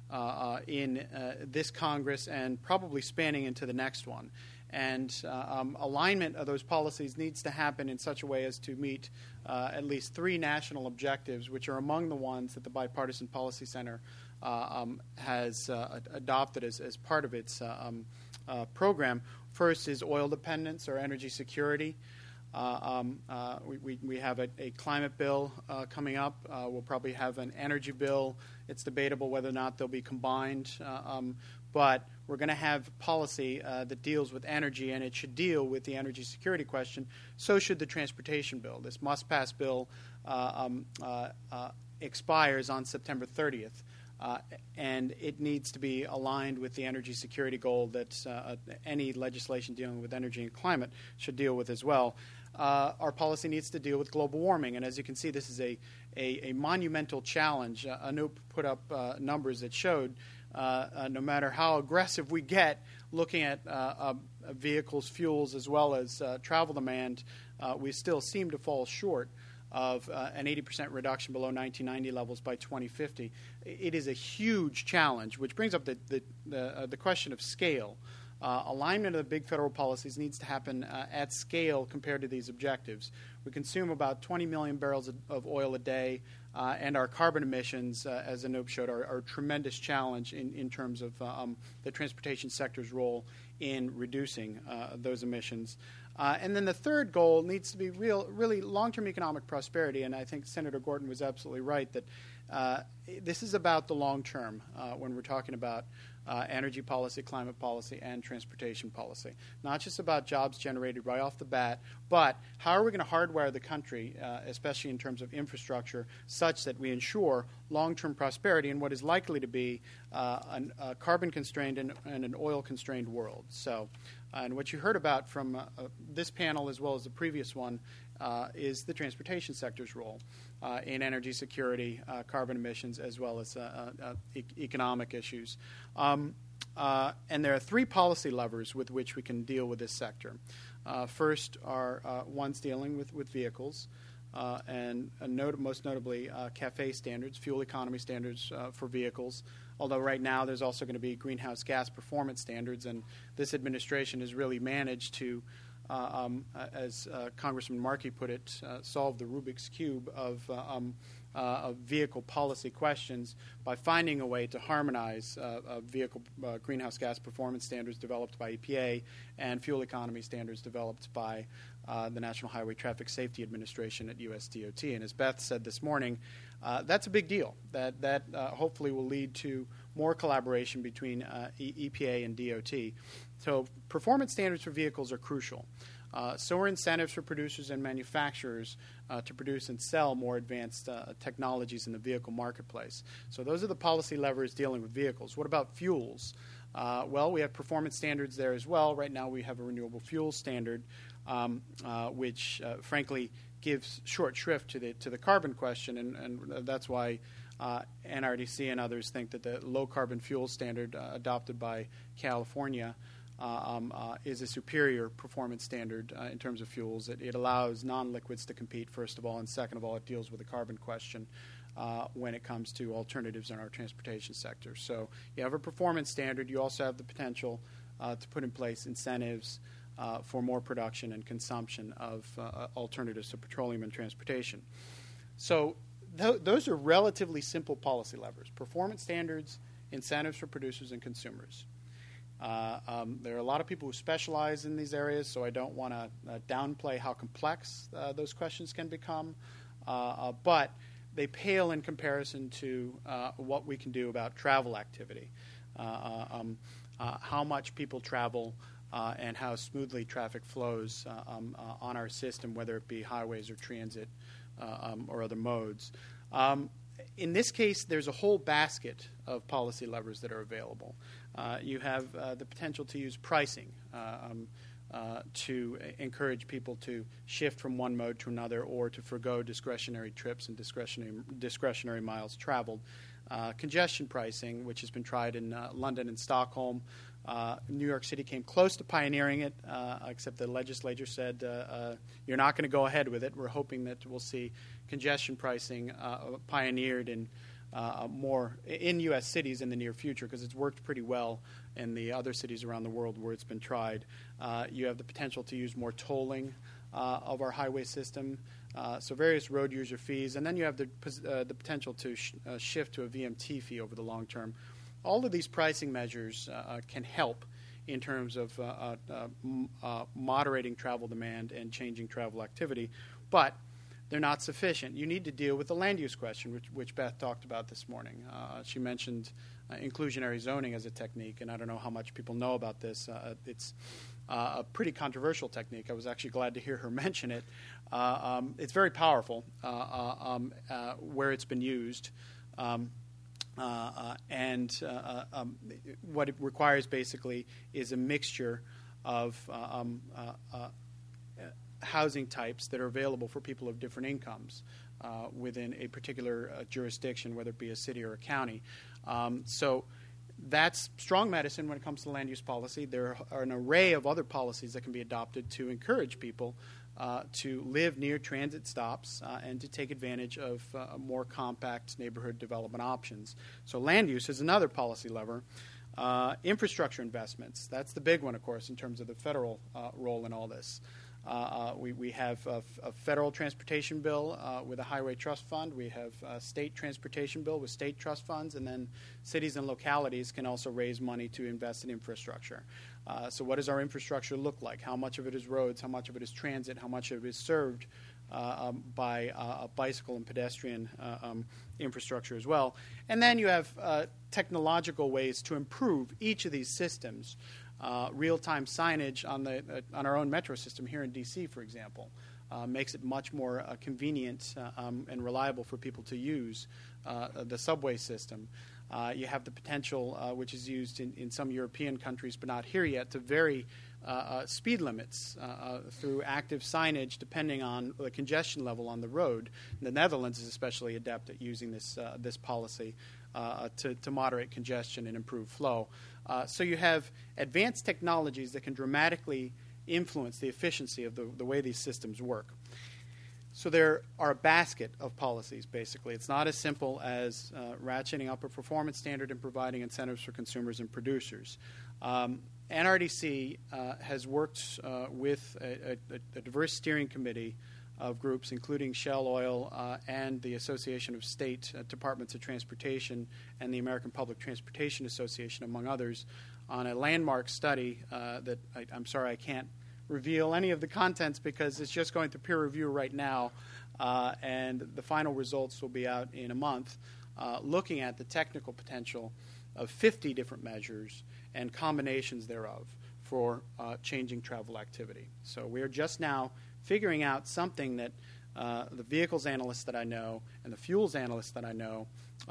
in this Congress and probably spanning into the next one. And alignment of those policies needs to happen in such a way as to meet at least 3 national objectives, which are among the ones that the Bipartisan Policy Center has adopted as part of its program. First is oil dependence or energy security. We have a climate bill coming up. We'll probably have an energy bill. It's debatable whether or not they'll be combined. But we're going to have policy that deals with energy, and it should deal with the energy security question. So should the transportation bill. This must-pass bill expires on September 30th. and it needs to be aligned with the energy security goal that any legislation dealing with energy and climate should deal with as well. Our policy needs to deal with global warming, and as you can see, this is a monumental challenge. Anoop put up numbers that showed no matter how aggressive we get looking at vehicles, fuels, as well as travel demand, we still seem to fall short of an 80% reduction below 1990 levels by 2050. It is a huge challenge, which brings up the question of scale. Alignment of the big federal policies needs to happen at scale compared to these objectives. We consume about 20 million barrels of oil a day, and our carbon emissions, as Anoop showed, are a tremendous challenge in terms of the transportation sector's role in reducing those emissions. And then the third goal needs to be really long-term economic prosperity, and I think Senator Gorton was absolutely right that this is about the long term when we're talking about energy policy, climate policy, and transportation policy. Not just about jobs generated right off the bat, but how are we going to hardwire the country, especially in terms of infrastructure, such that we ensure long-term prosperity in what is likely to be a carbon-constrained and an oil-constrained world. So, and what you heard about from this panel as well as the previous one is the transportation sector's role in energy security, carbon emissions, as well as economic issues. And there are three policy levers with which we can deal with this sector. First are ones dealing with vehicles, and most notably CAFE standards, fuel economy standards for vehicles. Although right now there's also going to be greenhouse gas performance standards, and this administration has really managed to, as Congressman Markey put it, solve the Rubik's Cube of vehicle policy questions by finding a way to harmonize vehicle greenhouse gas performance standards developed by EPA and fuel economy standards developed by the National Highway Traffic Safety Administration at USDOT. And as Beth said this morning, that's a big deal. That hopefully will lead to more collaboration between EPA and DOT. So performance standards for vehicles are crucial. So are incentives for producers and manufacturers to produce and sell more advanced technologies in the vehicle marketplace. So those are the policy levers dealing with vehicles. What about fuels? Well, we have performance standards there as well. Right now we have a renewable fuel standard, which frankly gives short shrift to the carbon question, and that's why NRDC and others think that the low carbon fuel standard adopted by California is a superior performance standard in terms of fuels. It allows non-liquids to compete, first of all, and second of all, it deals with the carbon question when it comes to alternatives in our transportation sector. So you have a performance standard. You also have the potential to put in place incentives for more production and consumption of alternatives to petroleum and transportation. So those are relatively simple policy levers: performance standards, incentives for producers and consumers. There are a lot of people who specialize in these areas, so I don't want to downplay how complex those questions can become, but they pale in comparison to what we can do about travel activity, how much people travel, and how smoothly traffic flows on our system, whether it be highways or transit or other modes. In this case, there's a whole basket of policy levers that are available. You have the potential to use pricing to encourage people to shift from one mode to another, or to forgo discretionary trips and discretionary miles traveled. Congestion pricing, which has been tried in London and Stockholm. New York City came close to pioneering it, except the legislature said, you're not going to go ahead with it. We're hoping that we'll see congestion pricing pioneered in more in U.S. cities in the near future, because it's worked pretty well in the other cities around the world where it's been tried. You have the potential to use more tolling of our highway system, so various road user fees, and then you have the potential to shift to a VMT fee over the long term. All of these pricing measures can help in terms of moderating travel demand and changing travel activity, but they're not sufficient. You need to deal with the land use question, which Beth talked about this morning. She mentioned inclusionary zoning as a technique, and I don't know how much people know about this. It's a pretty controversial technique. I was actually glad to hear her mention it. It's very powerful where it's been used. What it requires basically is a mixture of housing types that are available for people of different incomes within a particular jurisdiction, whether it be a city or a county. So that's strong medicine when it comes to land use policy. There are an array of other policies that can be adopted to encourage people to live near transit stops and to take advantage of more compact neighborhood development options. So land use is another policy lever. Infrastructure investments, that's the big one, of course, in terms of the federal role in all this. We have a federal transportation bill with a highway trust fund. We have a state transportation bill with state trust funds, and then cities and localities can also raise money to invest in infrastructure. So what does our infrastructure look like? How much of it is roads? How much of it is transit? How much of it is served by bicycle and pedestrian infrastructure as well? And then you have technological ways to improve each of these systems. Real-time signage on our own metro system here in D.C., for example, makes it much more convenient and reliable for people to use the subway system. You have the potential, which is used in some European countries, but not here yet, to vary speed limits through active signage depending on the congestion level on the road. The Netherlands is especially adept at using this policy to moderate congestion and improve flow. So you have advanced technologies that can dramatically influence the efficiency of the way these systems work. So there are a basket of policies, basically. It's not as simple as ratcheting up a performance standard and providing incentives for consumers and producers. NRDC has worked with a diverse steering committee of groups, including Shell Oil and the Association of State Departments of Transportation and the American Public Transportation Association, among others, on a landmark study that I'm sorry I can't reveal any of the contents because it's just going through peer review right now, and the final results will be out in a month, looking at the technical potential of 50 different measures and combinations thereof for changing travel activity. So we are just now figuring out something that the vehicles analysts that I know and the fuels analysts that I know,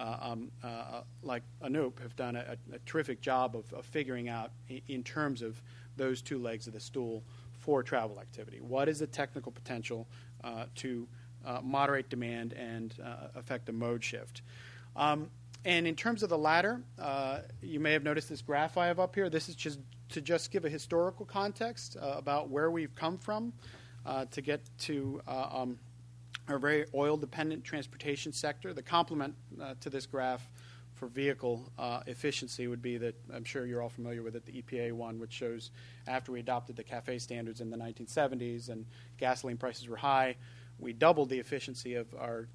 like Anoop, have done a terrific job of figuring out in terms of those two legs of the stool for travel activity. What is the technical potential to moderate demand and affect a mode shift? And in terms of the latter, you may have noticed this graph I have up here. This is just to give a historical context about where we've come from to get to our very oil-dependent transportation sector. The complement to this graph for vehicle efficiency would be that, I'm sure you're all familiar with it, the EPA one, which shows after we adopted the CAFE standards in the 1970s and gasoline prices were high, we doubled the efficiency of our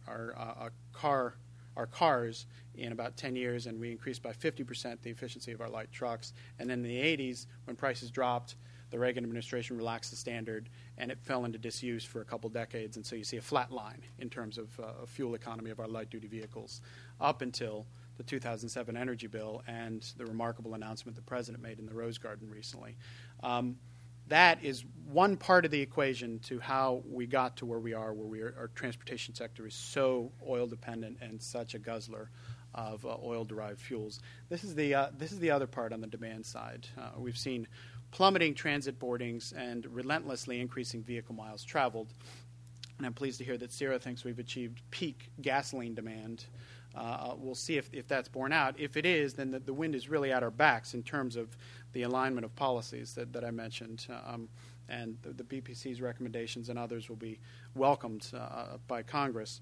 cars in about 10 years, and we increased by 50% the efficiency of our light trucks. And then in the 80s, when prices dropped, the Reagan administration relaxed the standard, and it fell into disuse for a couple decades. And so you see a flat line in terms of fuel economy of our light-duty vehicles up until the 2007 energy bill and the remarkable announcement the President made in the Rose Garden recently. That is one part of the equation to how we got to where we are, our transportation sector is so oil-dependent and such a guzzler of oil-derived fuels. This is the other part on the demand side. We've seen plummeting transit boardings and relentlessly increasing vehicle miles traveled. And I'm pleased to hear that Sierra thinks we've achieved peak gasoline demand. We'll see if that's borne out. If it is, then the wind is really at our backs in terms of the alignment of policies that I mentioned. And the BPC's recommendations and others will be welcomed by Congress.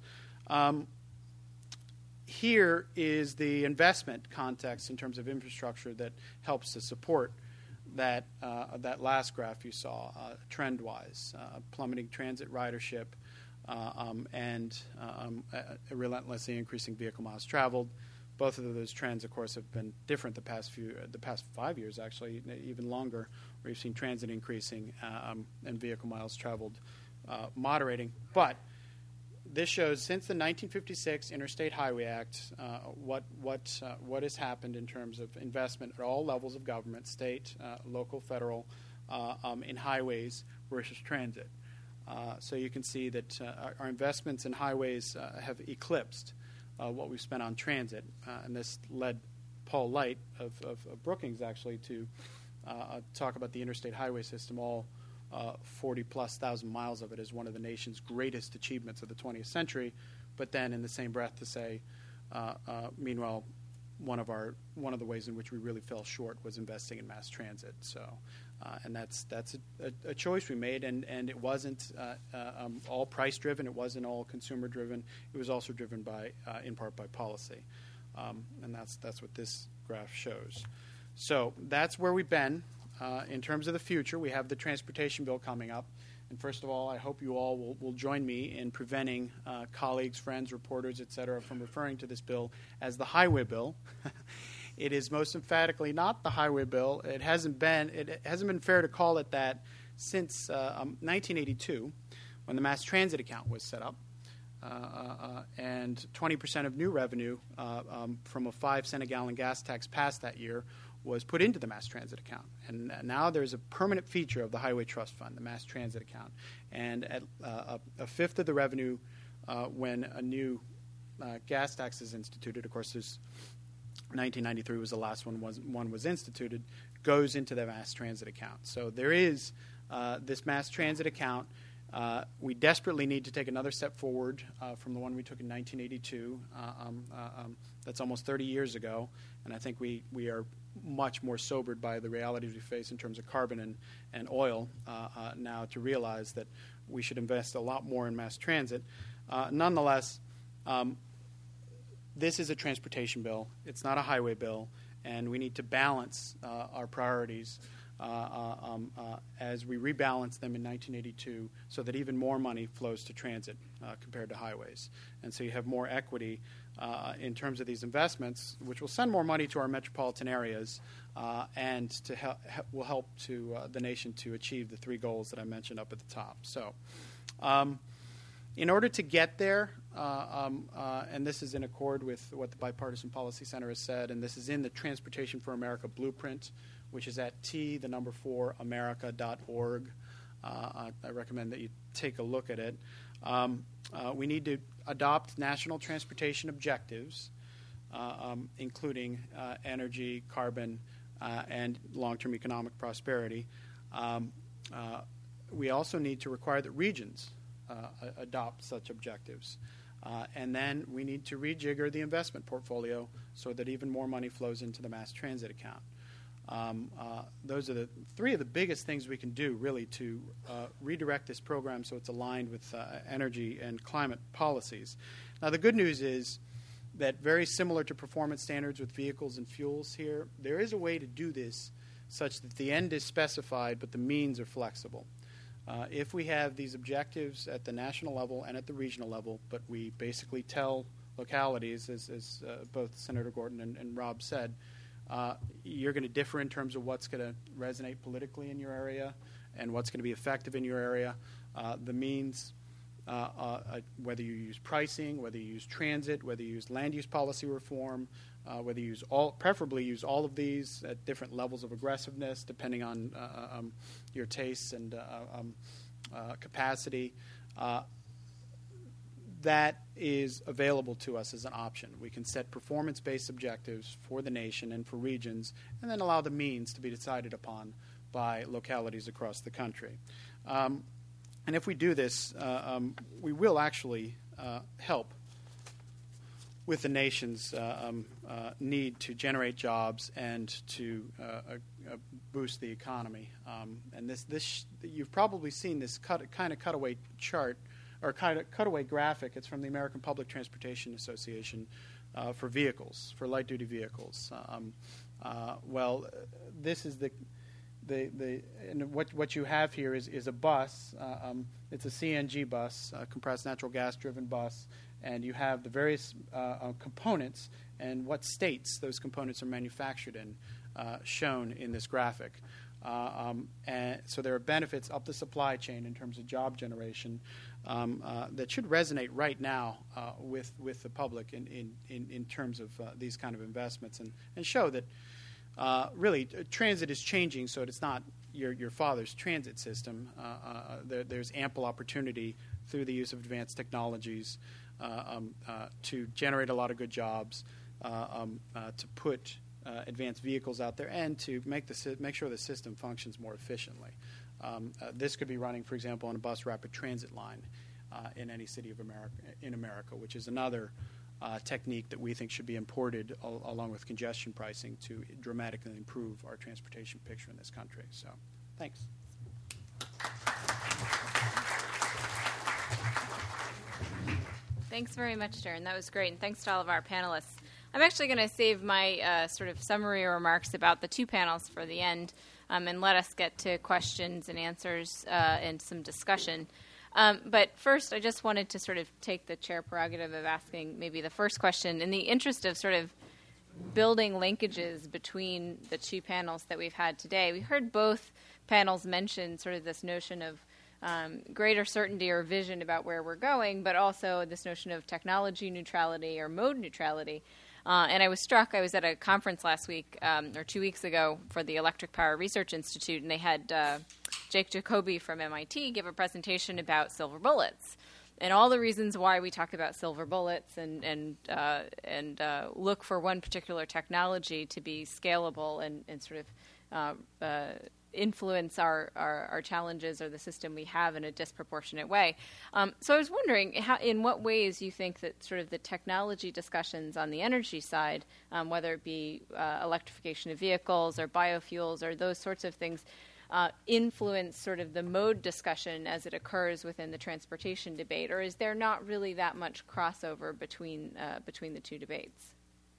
Here is the investment context in terms of infrastructure that helps to support that last graph you saw, trend-wise, plummeting transit ridership and relentlessly increasing vehicle miles traveled. Both of those trends, of course, have been different the past 5 years, actually, even longer, where you've seen transit increasing and vehicle miles traveled moderating. But this shows since the 1956 Interstate Highway Act what has happened in terms of investment at all levels of government, state, local, federal, in highways versus transit. So you can see that our investments in highways have eclipsed what we've spent on transit. And this led Paul Light of Brookings, actually, to talk about the interstate highway system, all 40-plus thousand miles of it, as one of the nation's greatest achievements of the 20th century, but then in the same breath to say, meanwhile, one of the ways in which we really fell short was investing in mass transit. So, and that's a choice we made, and it wasn't all price driven. It wasn't all consumer driven. It was also driven by, in part, by policy, and that's what this graph shows. So that's where we've been. In terms of the future, we have the transportation bill coming up. And first of all, I hope you all will join me in preventing colleagues, friends, reporters, et cetera, from referring to this bill as the highway bill. It is most emphatically not the highway bill. It hasn't been fair to call it that since 1982, when the mass transit account was set up, and 20% of new revenue from a 5-cent a gallon gas tax passed that year was put into the mass transit account. And now there's a permanent feature of the Highway Trust Fund, the mass transit account. And at a fifth of the revenue when a new gas tax is instituted, of course, 1993 was the last one was instituted, goes into the mass transit account. So there is this mass transit account. We desperately need to take another step forward from the one we took in 1982. That's almost 30 years ago, and I think we are much more sobered by the realities we face in terms of carbon and oil now to realize that we should invest a lot more in mass transit. Nonetheless, this is a transportation bill. It's not a highway bill, and we need to balance our priorities as we rebalance them in 1982 so that even more money flows to transit compared to highways. And so you have more equity in terms of these investments, which will send more money to our metropolitan areas and will help to the nation to achieve the 3 goals that I mentioned up at the top. So in order to get there, and this is in accord with what the Bipartisan Policy Center has said, and this is in the Transportation for America Blueprint, which is at t4america.org. I recommend that you take a look at it. We need to adopt national transportation objectives, including energy, carbon, and long-term economic prosperity. We also need to require that regions adopt such objectives. And then we need to rejigger the investment portfolio so that even more money flows into the mass transit account. Those are the 3 of the biggest things we can do, really, to redirect this program so it's aligned with energy and climate policies. Now, the good news is that very similar to performance standards with vehicles and fuels here, there is a way to do this such that the end is specified but the means are flexible. If we have these objectives at the national level and at the regional level, but we basically tell localities, as both Senator Gordon and Rob said, you're going to differ in terms of what's going to resonate politically in your area and what's going to be effective in your area. The means, whether you use pricing, whether you use transit, whether you use land use policy reform, whether you preferably use all of these at different levels of aggressiveness depending on your tastes and capacity. That is available to us as an option. We can set performance-based objectives for the nation and for regions and then allow the means to be decided upon by localities across the country. And if we do this, we will actually help with the nation's need to generate jobs and to boost the economy. And this you've probably seen this kind of cutaway chart or kind of cutaway graphic. It's from the American Public Transportation Association for vehicles, for light-duty vehicles. Well, this is and what you have here is a bus. It's a CNG bus, a compressed natural gas-driven bus, and you have the various components and what states those components are manufactured in shown in this graphic. And so there are benefits up the supply chain in terms of job generation that should resonate right now with the public in terms of these kind of investments and show that really transit is changing so it's not your father's transit system. There's ample opportunity through the use of advanced technologies to generate a lot of good jobs, to put advanced vehicles out there, and to make sure the system functions more efficiently. This could be running, for example, on a bus rapid transit line in any city of America, which is another technique that we think should be imported along with congestion pricing to dramatically improve our transportation picture in this country. So, thanks. Thanks very much, Sharon. That was great, and thanks to all of our panelists. I'm actually going to save my sort of summary remarks about the two panels for the end and let us get to questions and answers and some discussion. But first, I just wanted to sort of take the chair prerogative of asking maybe the first question in the interest of sort of building linkages between the two panels that we've had today. We heard both panels mention sort of this notion of greater certainty or vision about where we're going, but also this notion of technology neutrality or mode neutrality. And I was struck, I was at a conference last week or 2 weeks ago for the Electric Power Research Institute, and they had Jake Jacoby from MIT give a presentation about silver bullets and all the reasons why we talk about silver bullets and look for one particular technology to be scalable and sort of influence our challenges or the system we have in a disproportionate way. So I was wondering in what ways you think that sort of the technology discussions on the energy side, whether it be electrification of vehicles or biofuels or those sorts of things, influence sort of the mode discussion as it occurs within the transportation debate, or is there not really that much crossover between the two debates?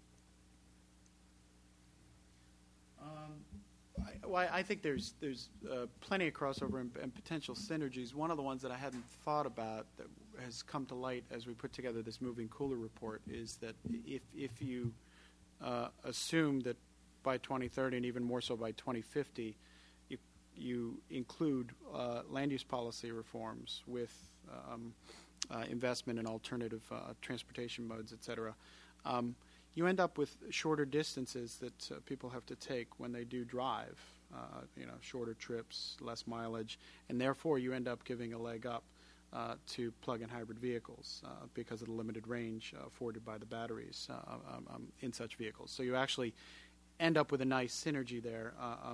I think there's plenty of crossover and potential synergies. One of the ones that I hadn't thought about that has come to light as we put together this moving cooler report is that if you assume that by 2030 and even more so by 2050, you include land use policy reforms with investment in alternative transportation modes, et cetera, you end up with shorter distances that people have to take when they do drive, shorter trips, less mileage, and therefore you end up giving a leg up to plug-in hybrid vehicles because of the limited range afforded by the batteries in such vehicles. So you actually end up with a nice synergy there.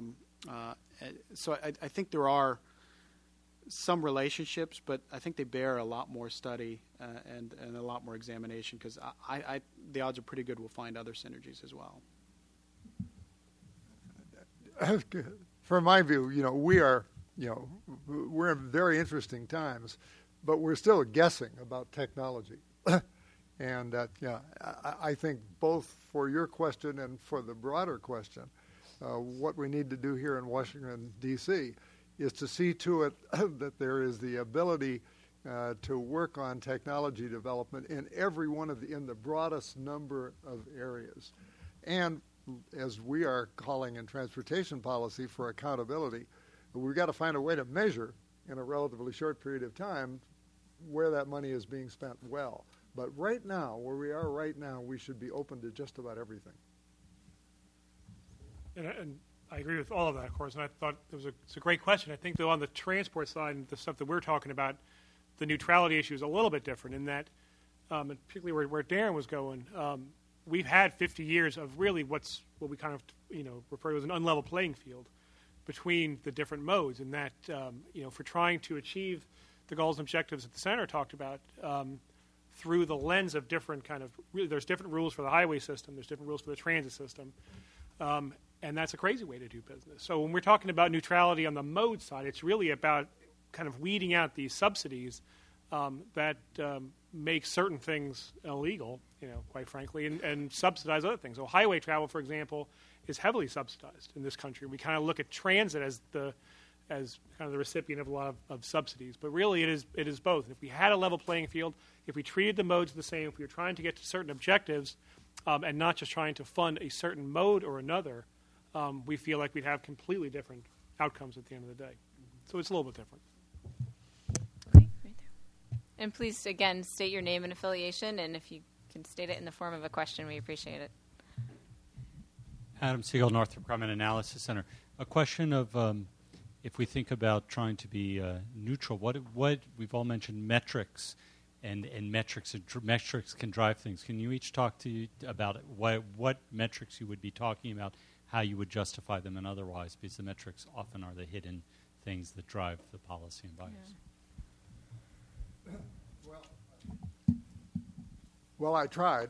So I think there are some relationships, but I think they bear a lot more study and a lot more examination because the odds are pretty good we'll find other synergies as well. From my view, we're in very interesting times, but we're still guessing about technology. And I think both for your question and for the broader question, what we need to do here in Washington, D.C., is to see to it that there is the ability to work on technology development in every one of in the broadest number of areas. And as we are calling in transportation policy for accountability, we've got to find a way to measure in a relatively short period of time where that money is being spent well. But right now, where we are right now, we should be open to just about everything. And I agree with all of that, of course, and I thought it's a great question. I think, though, on the transport side, and the stuff that we're talking about, the neutrality issue is a little bit different in that, and particularly where Darren was going, we've had 50 years of really what we kind of refer to as an unlevel playing field between the different modes, and that for trying to achieve the goals and objectives that the Senator talked about through the lens of different there's different rules for the highway system, there's different rules for the transit system. And that's a crazy way to do business. So when we're talking about neutrality on the mode side, it's really about kind of weeding out these subsidies that make certain things illegal, quite frankly, and subsidize other things. So highway travel, for example, is heavily subsidized in this country. We kind of look at transit as kind of the recipient of a lot of subsidies. But really it is both. If we had a level playing field, if we treated the modes the same, if we were trying to get to certain objectives and not just trying to fund a certain mode or another, we feel like we'd have completely different outcomes at the end of the day. So it's a little bit different. Okay, right there. And please, again, state your name and affiliation, and if you can state it in the form of a question, we appreciate it. Adam Siegel, Northrop Grumman Analysis Center. A question of if we think about trying to be neutral, what we've all mentioned metrics and metrics metrics can drive things. Can you each talk about what metrics you would be talking about, how you would justify them, and otherwise, because the metrics often are the hidden things that drive the policy and values. Yeah. Well, I tried.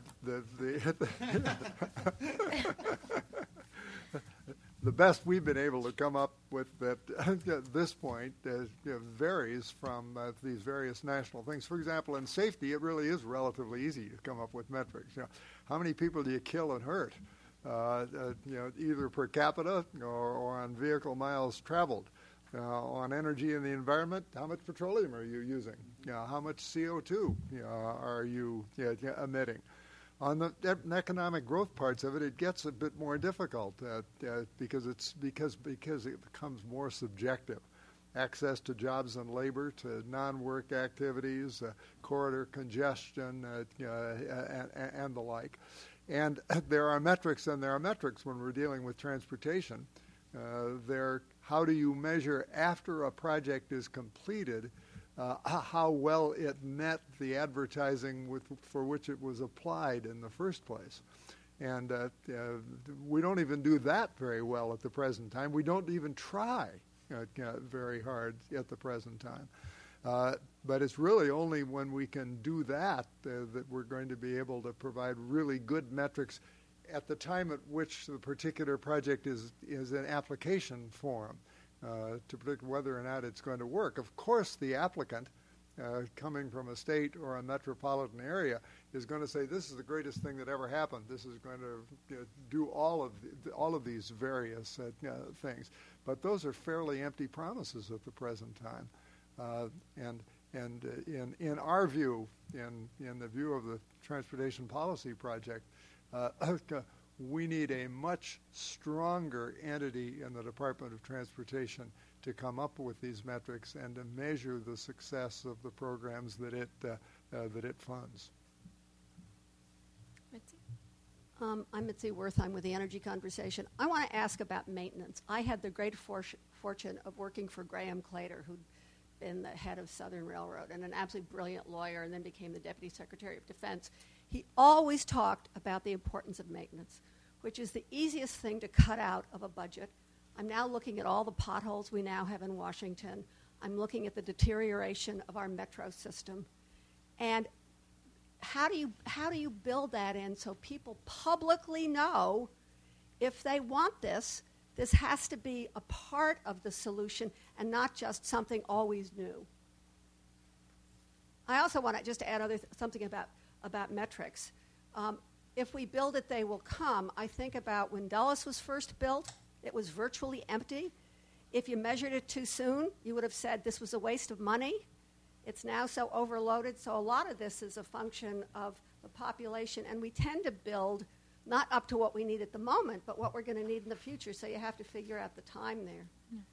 The best we've been able to come up with at this point varies from these various national things. For example, in safety, it really is relatively easy to come up with metrics. How many people do you kill and hurt? Either per capita or on vehicle miles traveled. On energy and the environment, how much petroleum are you using? How much CO2 are you emitting? On the economic growth parts of it, it gets a bit more difficult because it becomes more subjective. Access to jobs and labor, to non-work activities, corridor congestion, and the like. And there are metrics, and there are metrics when we're dealing with transportation. How do you measure after a project is completed how well it met the advertising for which it was applied in the first place? And we don't even do that very well at the present time. We don't even try very hard at the present time. But it's really only when we can do that that we're going to be able to provide really good metrics at the time at which the particular project is in application form to predict whether or not it's going to work. Of course, the applicant coming from a state or a metropolitan area is going to say, this is the greatest thing that ever happened. This is going to do all of these various things. But those are fairly empty promises at the present time. And in our view, in the view of the Transportation Policy Project, we need a much stronger entity in the Department of Transportation to come up with these metrics and to measure the success of the programs that it funds. Mitzi? I'm Mitzi Wertheim with the Energy Conversation. I want to ask about maintenance. I had the great fortune of working for Graham Claytor, who'd been the head of Southern Railroad and an absolutely brilliant lawyer, and then became the Deputy Secretary of Defense. He always talked about the importance of maintenance, which is the easiest thing to cut out of a budget. I'm now looking at all the potholes we now have in Washington. I'm looking at the deterioration of our metro system. And how do you build that in so people publicly know if they want this has to be a part of the solution and not just something always new? I also want to just add something about metrics. If we build it, they will come. I think about when Dulles was first built, it was virtually empty. If you measured it too soon, you would have said this was a waste of money. It's now so overloaded. So a lot of this is a function of the population, and we tend to build not up to what we need at the moment, but what we're going to need in the future. So you have to figure out the time there.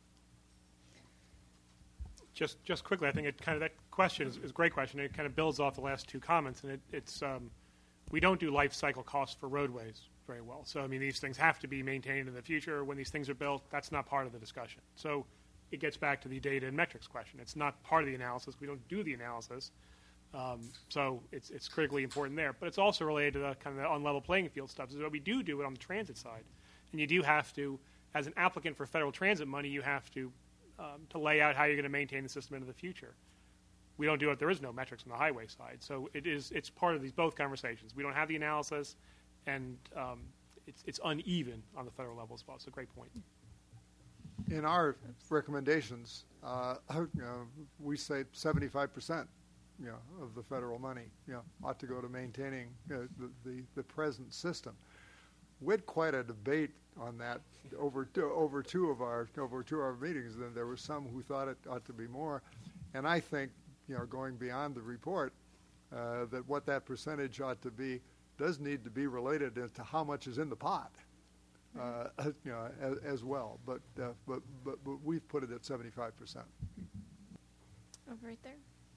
Yeah. Just quickly, I think that question is a great question. It kind of builds off the last two comments, and it's we don't do life cycle costs for roadways very well. So, I mean, these things have to be maintained in the future. When these things are built, that's not part of the discussion. So it gets back to the data and metrics question. It's not part of the analysis. We don't do the analysis. So it's critically important there. But it's also related to the kind of the unlevel playing field stuff. So we do it on the transit side. And you do have to, as an applicant for federal transit money, you have to lay out how you're going to maintain the system into the future. We don't do it. There is no metrics on the highway side. So it's part of these both conversations. We don't have the analysis, and it's uneven on the federal level as well. It's a great point. In our recommendations, we say 75%, of the federal money, ought to go to maintaining the present system. We had quite a debate on that over two of our meetings. Then there were some who thought it ought to be more, and I think, going beyond the report, that what that percentage ought to be does need to be related to how much is in the pot. As well, but we've put it at 75%. Over right there.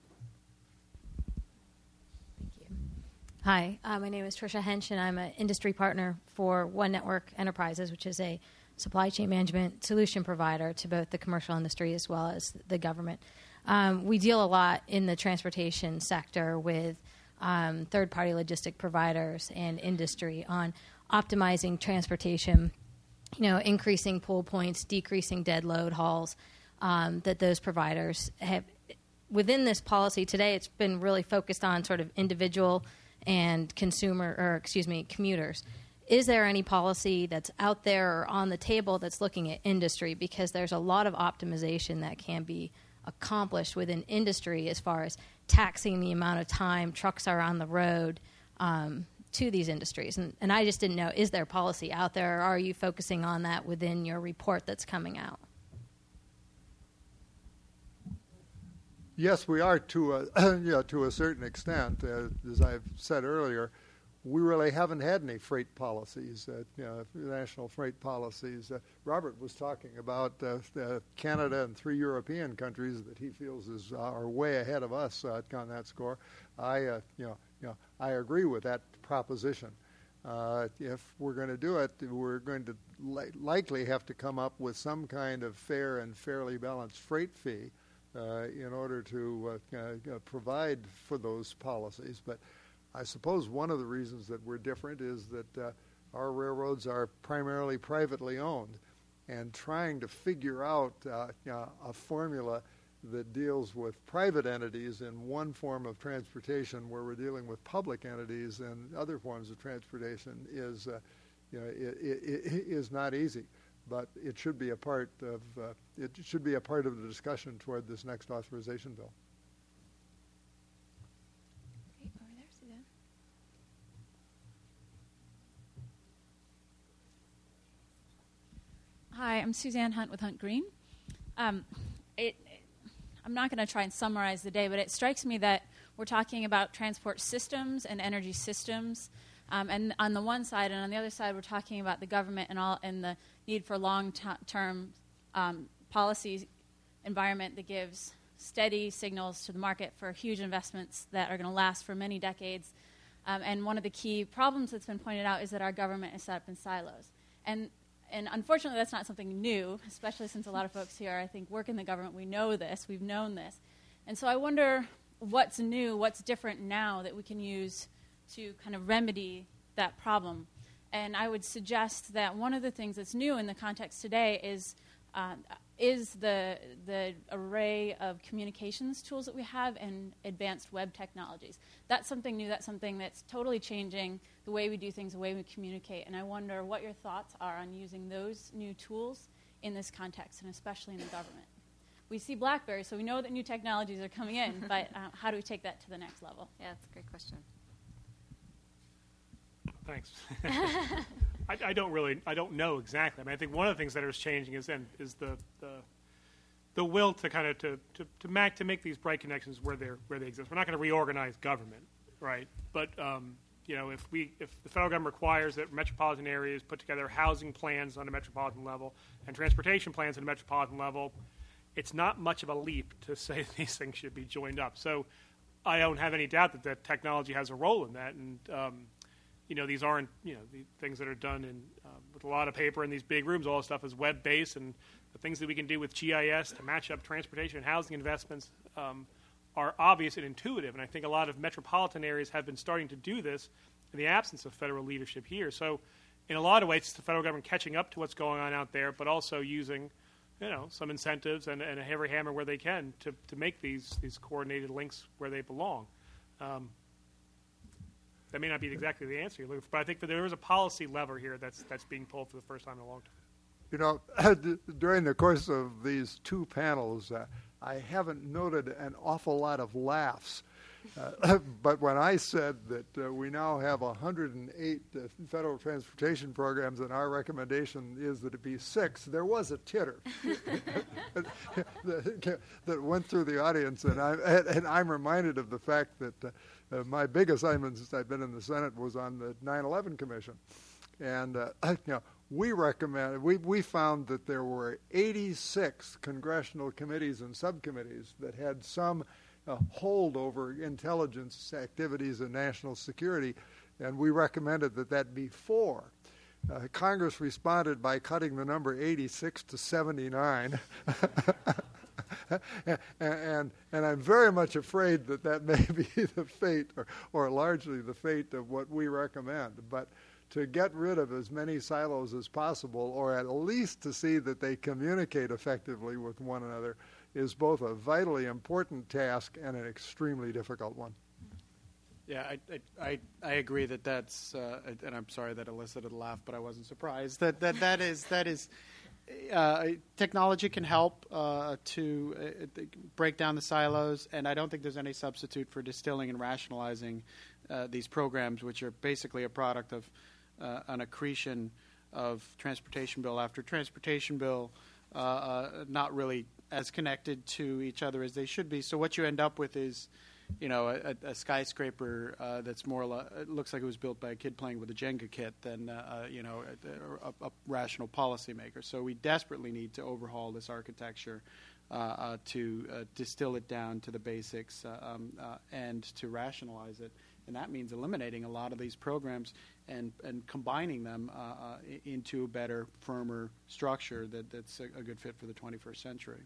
Thank you. Hi, my name is Tricia Hench, and I'm an industry partner for One Network Enterprises, which is a supply chain management solution provider to both the commercial industry as well as the government. We deal a lot in the transportation sector with third-party logistic providers and industry on optimizing transportation, increasing pull points, decreasing dead load hauls that those providers have. Within this policy today, it's been really focused on sort of individual and commuters. Is there any policy that's out there or on the table that's looking at industry? Because there's a lot of optimization that can be accomplished within industry as far as taxing the amount of time trucks are on the road to these industries. And I just didn't know, is there policy out there, or are you focusing on that within your report that's coming out? Yes, we are to a certain extent. As I've said earlier, we really haven't had any freight policies, national freight policies. Robert was talking about Canada and 3 European countries that he feels are way ahead of us on that score. I agree with that proposition. If we're going to do it, we're going to likely have to come up with some kind of fair and fairly balanced freight fee in order to provide for those policies. But I suppose one of the reasons that we're different is that our railroads are primarily privately owned, and trying to figure out a formula that deals with private entities in one form of transportation where we're dealing with public entities and other forms of transportation is not easy. But it should be a part of the discussion toward this next authorization bill. Okay, over there, Suzanne. Hi, I'm Suzanne Hunt with Hunt Green. I'm not going to try and summarize the day, but it strikes me that we're talking about transport systems and energy systems. And on the one side, and on the other side, we're talking about the government and the need for long-term policy environment that gives steady signals to the market for huge investments that are going to last for many decades. And one of the key problems that's been pointed out is that our government is set up in silos. And unfortunately, that's not something new, especially since a lot of folks here, I think, work in the government. We know this. We've known this. And so I wonder what's new, what's different now that we can use to kind of remedy that problem. And I would suggest that one of the things that's new in the context today is the array of communications tools that we have and advanced web technologies. That's something new. That's something that's totally changing the way we do things, the way we communicate. And I wonder what your thoughts are on using those new tools in this context, and especially in the government. We see BlackBerry, so we know that new technologies are coming in, but how do we take that to the next level? Yeah, that's a great question. Thanks. I don't know exactly. I mean, I think one of the things that is changing is the will to kind of to make these bright connections where they exist. We're not going to reorganize government, right? But if the federal government requires that metropolitan areas put together housing plans on a metropolitan level and transportation plans on a metropolitan level, it's not much of a leap to say these things should be joined up. So I don't have any doubt that technology has a role in that, and these aren't the things that are done with a lot of paper in these big rooms. All this stuff is web-based, and the things that we can do with GIS to match up transportation and housing investments are obvious and intuitive. And I think a lot of metropolitan areas have been starting to do this in the absence of federal leadership here. So in a lot of ways, it's the federal government catching up to what's going on out there, but also using some incentives and a heavy hammer where they can to make these coordinated links where they belong. That may not be exactly the answer you're looking for, but I think that there is a policy lever here that's being pulled for the first time in a long time. During the course of these two panels, I haven't noted an awful lot of laughs. But when I said that we now have 108 federal transportation programs and our recommendation is that it be 6, there was a titter that went through the audience. And I'm reminded of the fact that my big assignment since I've been in the Senate was on the 9/11 Commission. And we found that there were 86 congressional committees and subcommittees that had some hold over intelligence activities and national security, and we recommended that be 4. Congress responded by cutting the number 86 to 79. and I'm very much afraid that may be the fate, or largely the fate of what we recommend. But to get rid of as many silos as possible, or at least to see that they communicate effectively with one another, is both a vitally important task and an extremely difficult one. Yeah, I agree that's, and I'm sorry that elicited a laugh, but I wasn't surprised. That is technology can help to break down the silos, and I don't think there's any substitute for distilling and rationalizing these programs, which are basically a product of an accretion of transportation bill after transportation bill, not really as connected to each other as they should be. So what you end up with is, a skyscraper that's more it looks like it was built by a kid playing with a Jenga kit than a rational policymaker. So we desperately need to overhaul this architecture to distill it down to the basics and to rationalize it. And that means eliminating a lot of these programs and combining them into a better, firmer structure that's a good fit for the 21st century.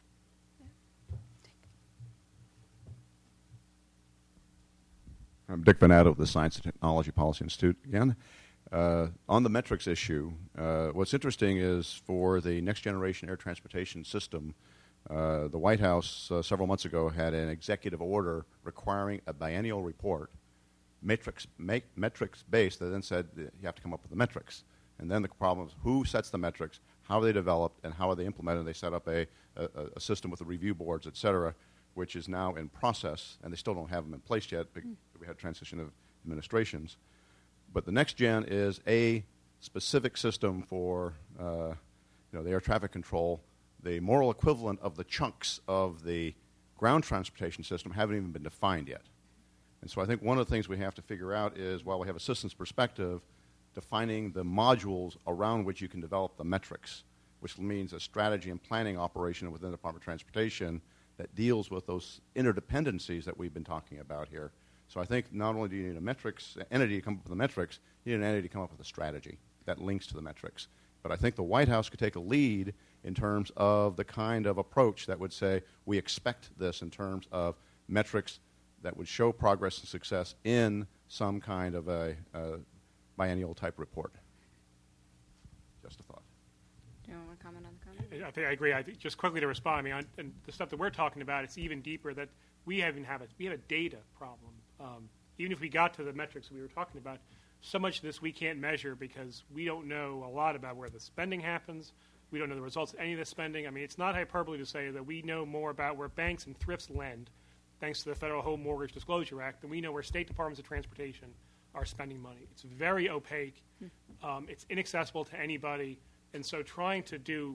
I'm Dick Vanato of the Science and Technology Policy Institute again. On the metrics issue, what's interesting is for the next generation air transportation system, the White House several months ago had an executive order requiring a biennial report, metrics-based, that then said you have to come up with the metrics. And then the problem is who sets the metrics, how are they developed, and how are they implemented. They set up a system with the review boards, et cetera, which is now in process, and they still don't have them in place yet because we had transition of administrations. But the next gen is a specific system for the air traffic control. The moral equivalent of the chunks of the ground transportation system haven't even been defined yet. And so I think one of the things we have to figure out is, while we have a systems perspective, defining the modules around which you can develop the metrics, which means a strategy and planning operation within the Department of Transportation that deals with those interdependencies that we've been talking about here. So I think not only do you need a metrics entity to come up with the metrics, you need an entity to come up with a strategy that links to the metrics. But I think the White House could take a lead in terms of the kind of approach that would say, we expect this in terms of metrics that would show progress and success in some kind of a biennial type report. Just a thought. Do you want to comment on the comment? I think I agree. Just quickly to respond, and the stuff that we're talking about, it's even deeper, that we have a data problem. Even if we got to the metrics we were talking about, so much of this we can't measure because we don't know a lot about where the spending happens. We don't know the results of any of the spending. It's not hyperbole to say that we know more about where banks and thrifts lend, thanks to the Federal Home Mortgage Disclosure Act, than we know where state departments of transportation are spending money. It's very opaque. It's inaccessible to anybody. And so trying to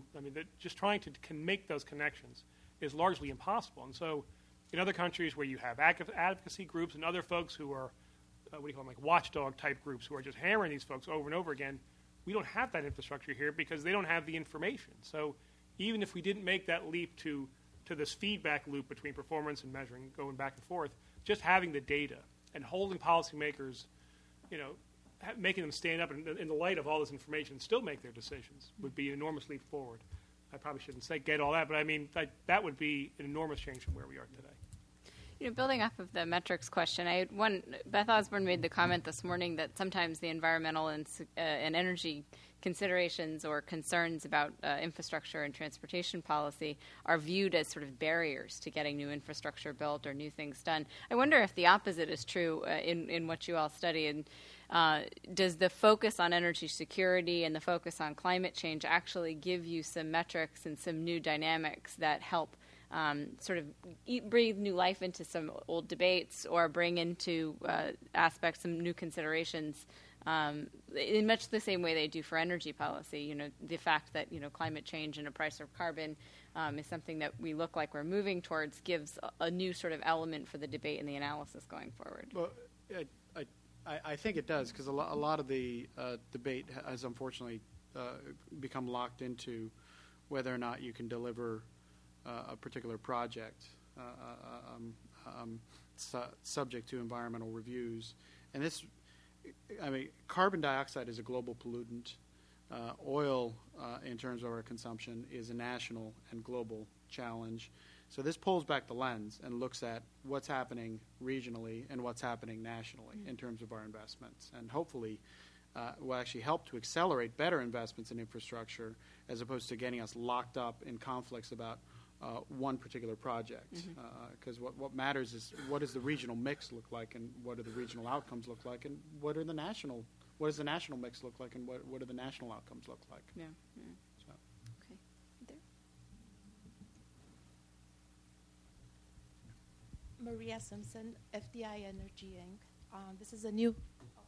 make those connections is largely impossible. And so in other countries where you have advocacy groups and other folks who are, like watchdog type groups who are just hammering these folks over and over again, we don't have that infrastructure here because they don't have the information. So even if we didn't make that leap to this feedback loop between performance and measuring, going back and forth, just having the data and holding policymakers, making them stand up in the light of all this information, still make their decisions, would be an enormous leap forward. I probably shouldn't say get all that, but that would be an enormous change from where we are today. Building off of the metrics question, Beth Osborne made the comment this morning that sometimes the environmental and energy considerations or concerns about infrastructure and transportation policy are viewed as sort of barriers to getting new infrastructure built or new things done. I wonder if the opposite is true in what you all study. And does the focus on energy security and the focus on climate change actually give you some metrics and some new dynamics that help sort of breathe new life into some old debates or bring into aspects some new considerations in much the same way they do for energy policy? The fact that climate change and a price of carbon is something that we look like we're moving towards gives a new sort of element for the debate and the analysis going forward. Well, I think it does, because a lot of the debate has unfortunately become locked into whether or not you can deliver a particular project subject to environmental reviews. And this, carbon dioxide is a global pollutant. Oil, in terms of our consumption, is a national and global challenge. So this pulls back the lens and looks at what's happening regionally and what's happening nationally in terms of our investments, and hopefully will actually help to accelerate better investments in infrastructure as opposed to getting us locked up in conflicts about one particular project. Because what matters is what does the regional mix look like, and what do the regional outcomes look like, and what does the national mix look like, and what do the national outcomes look like? Yeah. So. Okay. There. Maria Simpson, FDI Energy Inc. This is a new.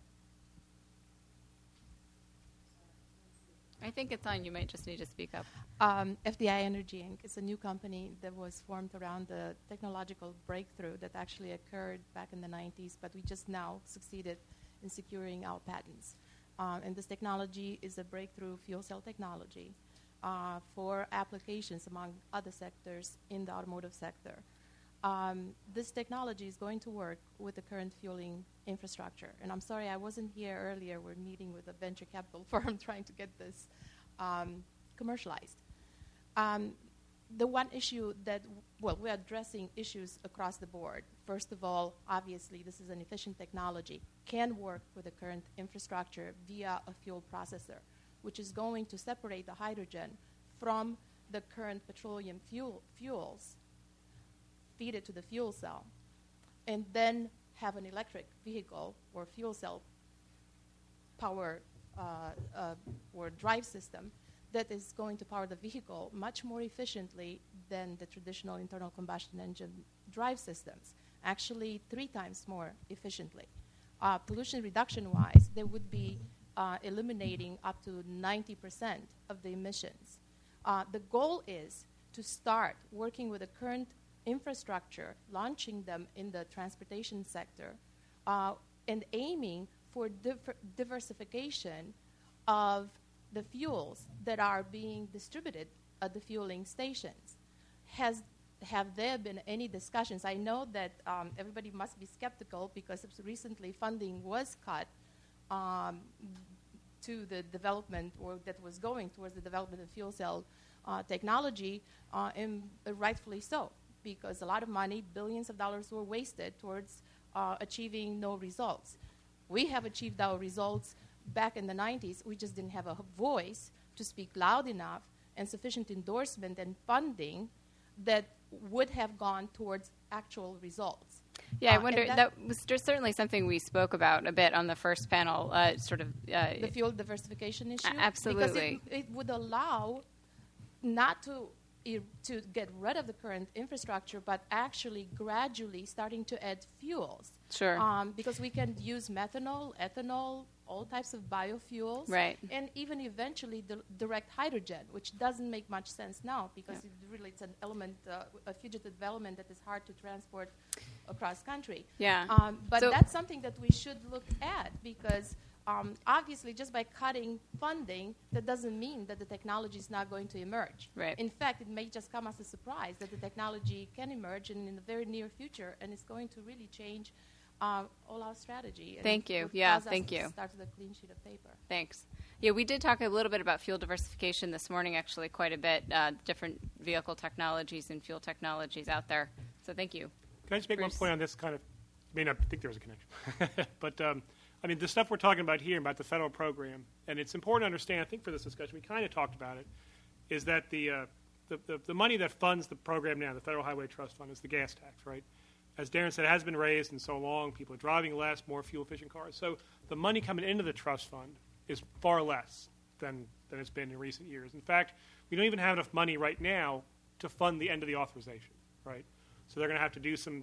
I think it's on. You might just need to speak up. FDI Energy Inc. is a new company that was formed around the technological breakthrough that actually occurred back in the 90s, but we just now succeeded in securing our patents. And this technology is a breakthrough fuel cell technology for applications among other sectors in the automotive sector. This technology is going to work with the current fueling infrastructure. And I'm sorry I wasn't here earlier. We're meeting with a venture capital firm trying to get this commercialized. The one issue that, we're addressing issues across the board. First of all, obviously, this is an efficient technology, can work with the current infrastructure via a fuel processor, which is going to separate the hydrogen from the current petroleum fuels, feed it to the fuel cell, and then have an electric vehicle or fuel cell power or drive system that is going to power the vehicle much more efficiently than the traditional internal combustion engine drive systems, actually 3 times more efficiently. Pollution reduction-wise, they would be eliminating up to 90% of the emissions. The goal is to start working with the current infrastructure, launching them in the transportation sector, and aiming for diversification of the fuels that are being distributed at the fueling stations. Have there been any discussions? I know that everybody must be skeptical because recently funding was cut to the development, or that was going towards the development of fuel cell technology, and rightfully so, because a lot of money, billions of dollars, were wasted towards achieving no results. We have achieved our results back in the 90s. We just didn't have a voice to speak loud enough and sufficient endorsement and funding that would have gone towards actual results. Yeah, I wonder, that was just certainly something we spoke about a bit on the first panel, the fuel diversification issue? Absolutely. Because it would allow not to get rid of the current infrastructure, but actually gradually starting to add fuels. Sure. Because we can use methanol, ethanol, all types of biofuels, right, and even eventually direct hydrogen, which doesn't make much sense now because it's an element, a fugitive element that is hard to transport across country. Yeah. But that's something that we should look at because obviously just by cutting funding, that doesn't mean that the technology is not going to emerge. Right. In fact, it may just come as a surprise that the technology can emerge in the very near future, and it's going to really change all our strategy. Thank you. Yeah, thank you. Start with a clean sheet of paper. Thanks. Yeah, we did talk a little bit about fuel diversification this morning, actually, quite a bit, different vehicle technologies and fuel technologies out there. So thank you. Can I just make Bruce? one point on this? Kind of, may not think there was a connection. But, I mean, the stuff we're talking about here about the federal program, and it's important to understand, I think for this discussion, we kind of talked about it, is that the money that funds the program now, the Federal Highway Trust Fund, is the gas tax, right? As Darren said, it has been raised in so long. People are driving less, more fuel-efficient cars. So the money coming into the trust fund is far less than it's been in recent years. In fact, we don't even have enough money right now to fund the end of the authorization, right? So they're going to have to do some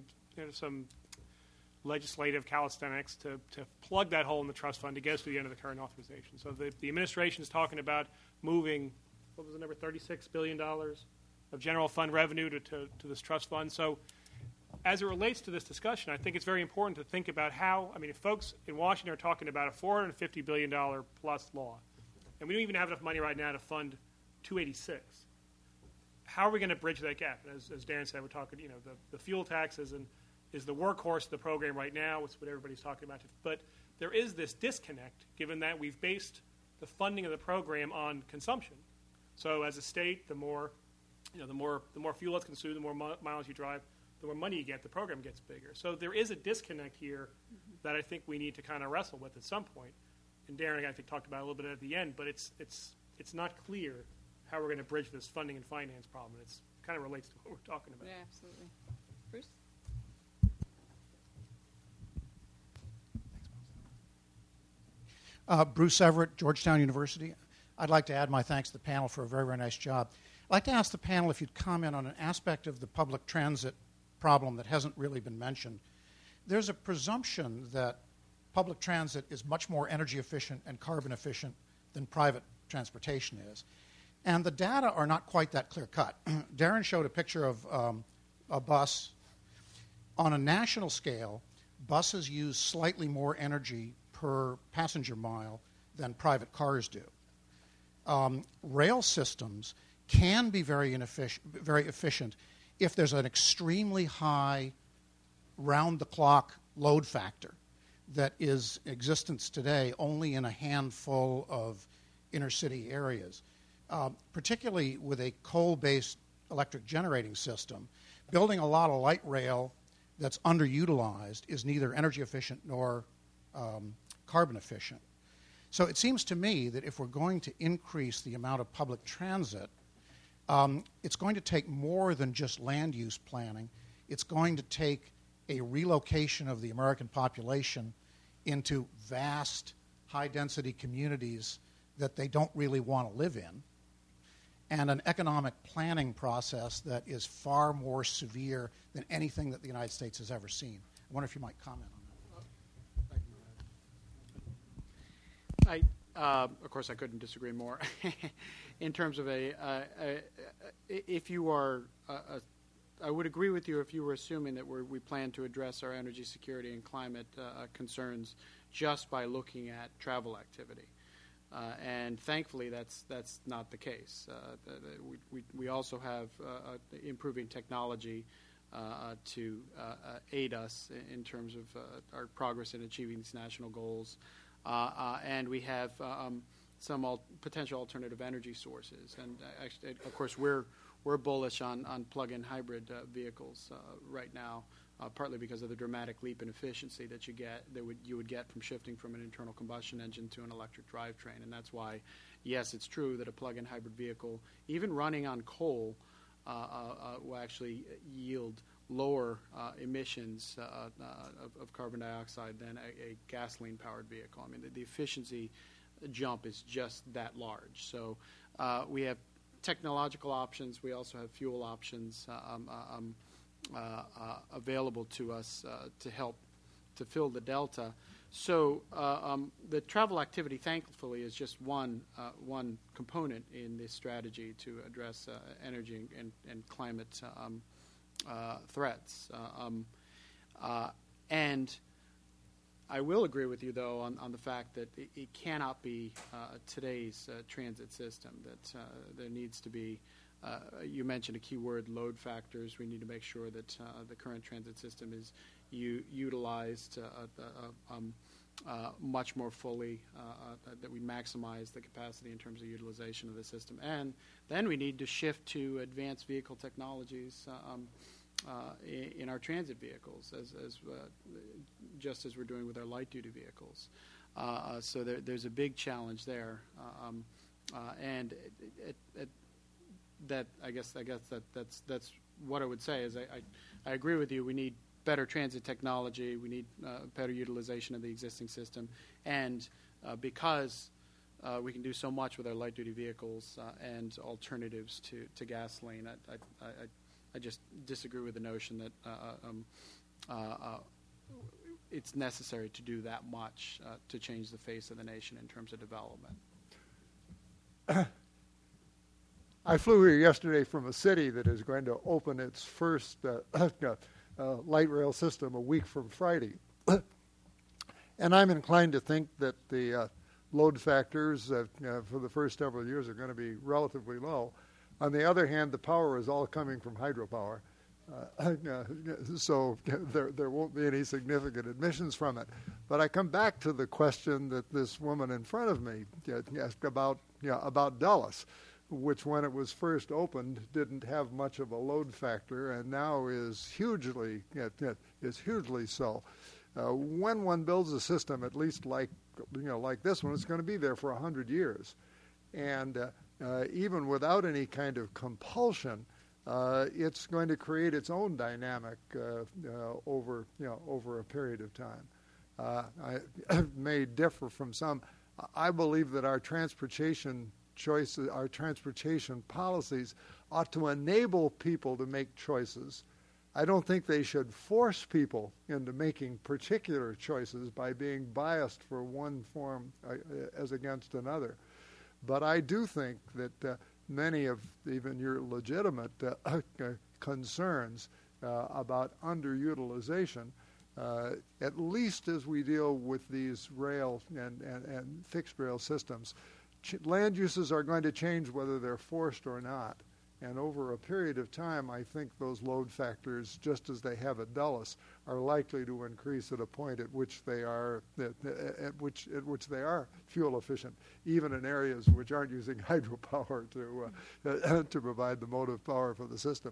legislative calisthenics to plug that hole in the trust fund to get us to the end of the current authorization. So the administration is talking about moving, what was the number, $36 billion of general fund revenue to this trust fund. So as it relates to this discussion, I think it's very important to think about how, I mean, if folks in Washington are talking about a $450 billion plus law, and we don't even have enough money right now to fund 286, how are we going to bridge that gap? And as Darren said, we're talking, the fuel tax is the workhorse of the program right now. It's what everybody's talking about. But there is this disconnect given that we've based the funding of the program on consumption. So as a state, the more fuel that's consumed, the more miles you drive, the more money you get, the program gets bigger. So there is a disconnect here that I think we need to kind of wrestle with at some point. And Darren, I think, talked about it a little bit at the end, but it's not clear how we're going to bridge this funding and finance problem. It kind of relates to what we're talking about. Yeah, absolutely. Bruce? Bruce Everett, Georgetown University. I'd like to add my thanks to the panel for a very, very nice job. I'd like to ask the panel if you'd comment on an aspect of the public transit problem that hasn't really been mentioned. There's a presumption that public transit is much more energy efficient and carbon efficient than private transportation is. And the data are not quite that clear-cut. Darren showed a picture of a bus. On a national scale, buses use slightly more energy per passenger mile than private cars do. Rail systems can be very efficient if there's an extremely high round-the-clock load factor that is in existence today only in a handful of inner-city areas. Particularly with a coal-based electric generating system, building a lot of light rail that's underutilized is neither energy efficient nor carbon efficient. So it seems to me that if we're going to increase the amount of public transit, it's going to take more than just land use planning. It's going to take a relocation of the American population into vast, high-density communities that they don't really want to live in, and an economic planning process that is far more severe than anything that the United States has ever seen. I wonder if you might comment on that. Of course, I couldn't disagree more. In terms of if you are, I would agree with you if you were assuming that we plan to address our energy security and climate concerns just by looking at travel activity. And thankfully, that's not the case. We also have improving technology to aid us in terms of our progress in achieving these national goals, and we have some potential alternative energy sources. And actually, of course, we're bullish on plug-in hybrid vehicles right now. Partly because of the dramatic leap in efficiency that you would get from shifting from an internal combustion engine to an electric drivetrain, and that's why, yes, it's true that a plug-in hybrid vehicle, even running on coal, will actually yield lower emissions of carbon dioxide than a gasoline-powered vehicle. I mean, the efficiency jump is just that large. So we have technological options. We also have fuel options. Available to us to help to fill the delta. So the travel activity, thankfully, is just one component in this strategy to address energy and climate threats. And I will agree with you, though, on the fact that it cannot be today's transit system, that there needs to be you mentioned a key word, load factors. We need to make sure that the current transit system is utilized much more fully, that we maximize the capacity in terms of utilization of the system. And then we need to shift to advanced vehicle technologies in our transit vehicles, just as we're doing with our light-duty vehicles. So there's a big challenge there. And that I guess that's what I would say is I agree with you. We need better transit technology. We need better utilization of the existing system, and because we can do so much with our light-duty vehicles and alternatives to gasoline, I just disagree with the notion that it's necessary to do that much to change the face of the nation in terms of development. I flew here yesterday from a city that is going to open its first light rail system a week from Friday. And I'm inclined to think that the load factors for the first several years are going to be relatively low. On the other hand, the power is all coming from hydropower. So there won't be any significant emissions from it. But I come back to the question that this woman in front of me asked about Dulles, which when it was first opened didn't have much of a load factor, and now is hugely so. When one builds a system, at least like this one, it's going to be there for 100 years, and even without any kind of compulsion, it's going to create its own dynamic over a period of time. I may differ from some. I believe that our transportation choices, our transportation policies, ought to enable people to make choices. I don't think they should force people into making particular choices by being biased for one form as against another. But I do think that many of even your legitimate concerns about underutilization, at least as we deal with these rail and fixed rail systems, land uses are going to change whether they're forced or not. And over a period of time, I think those load factors, just as they have at Dulles, are likely to increase at a point at which they are they are fuel efficient, even in areas which aren't using hydropower to provide the motive power for the system.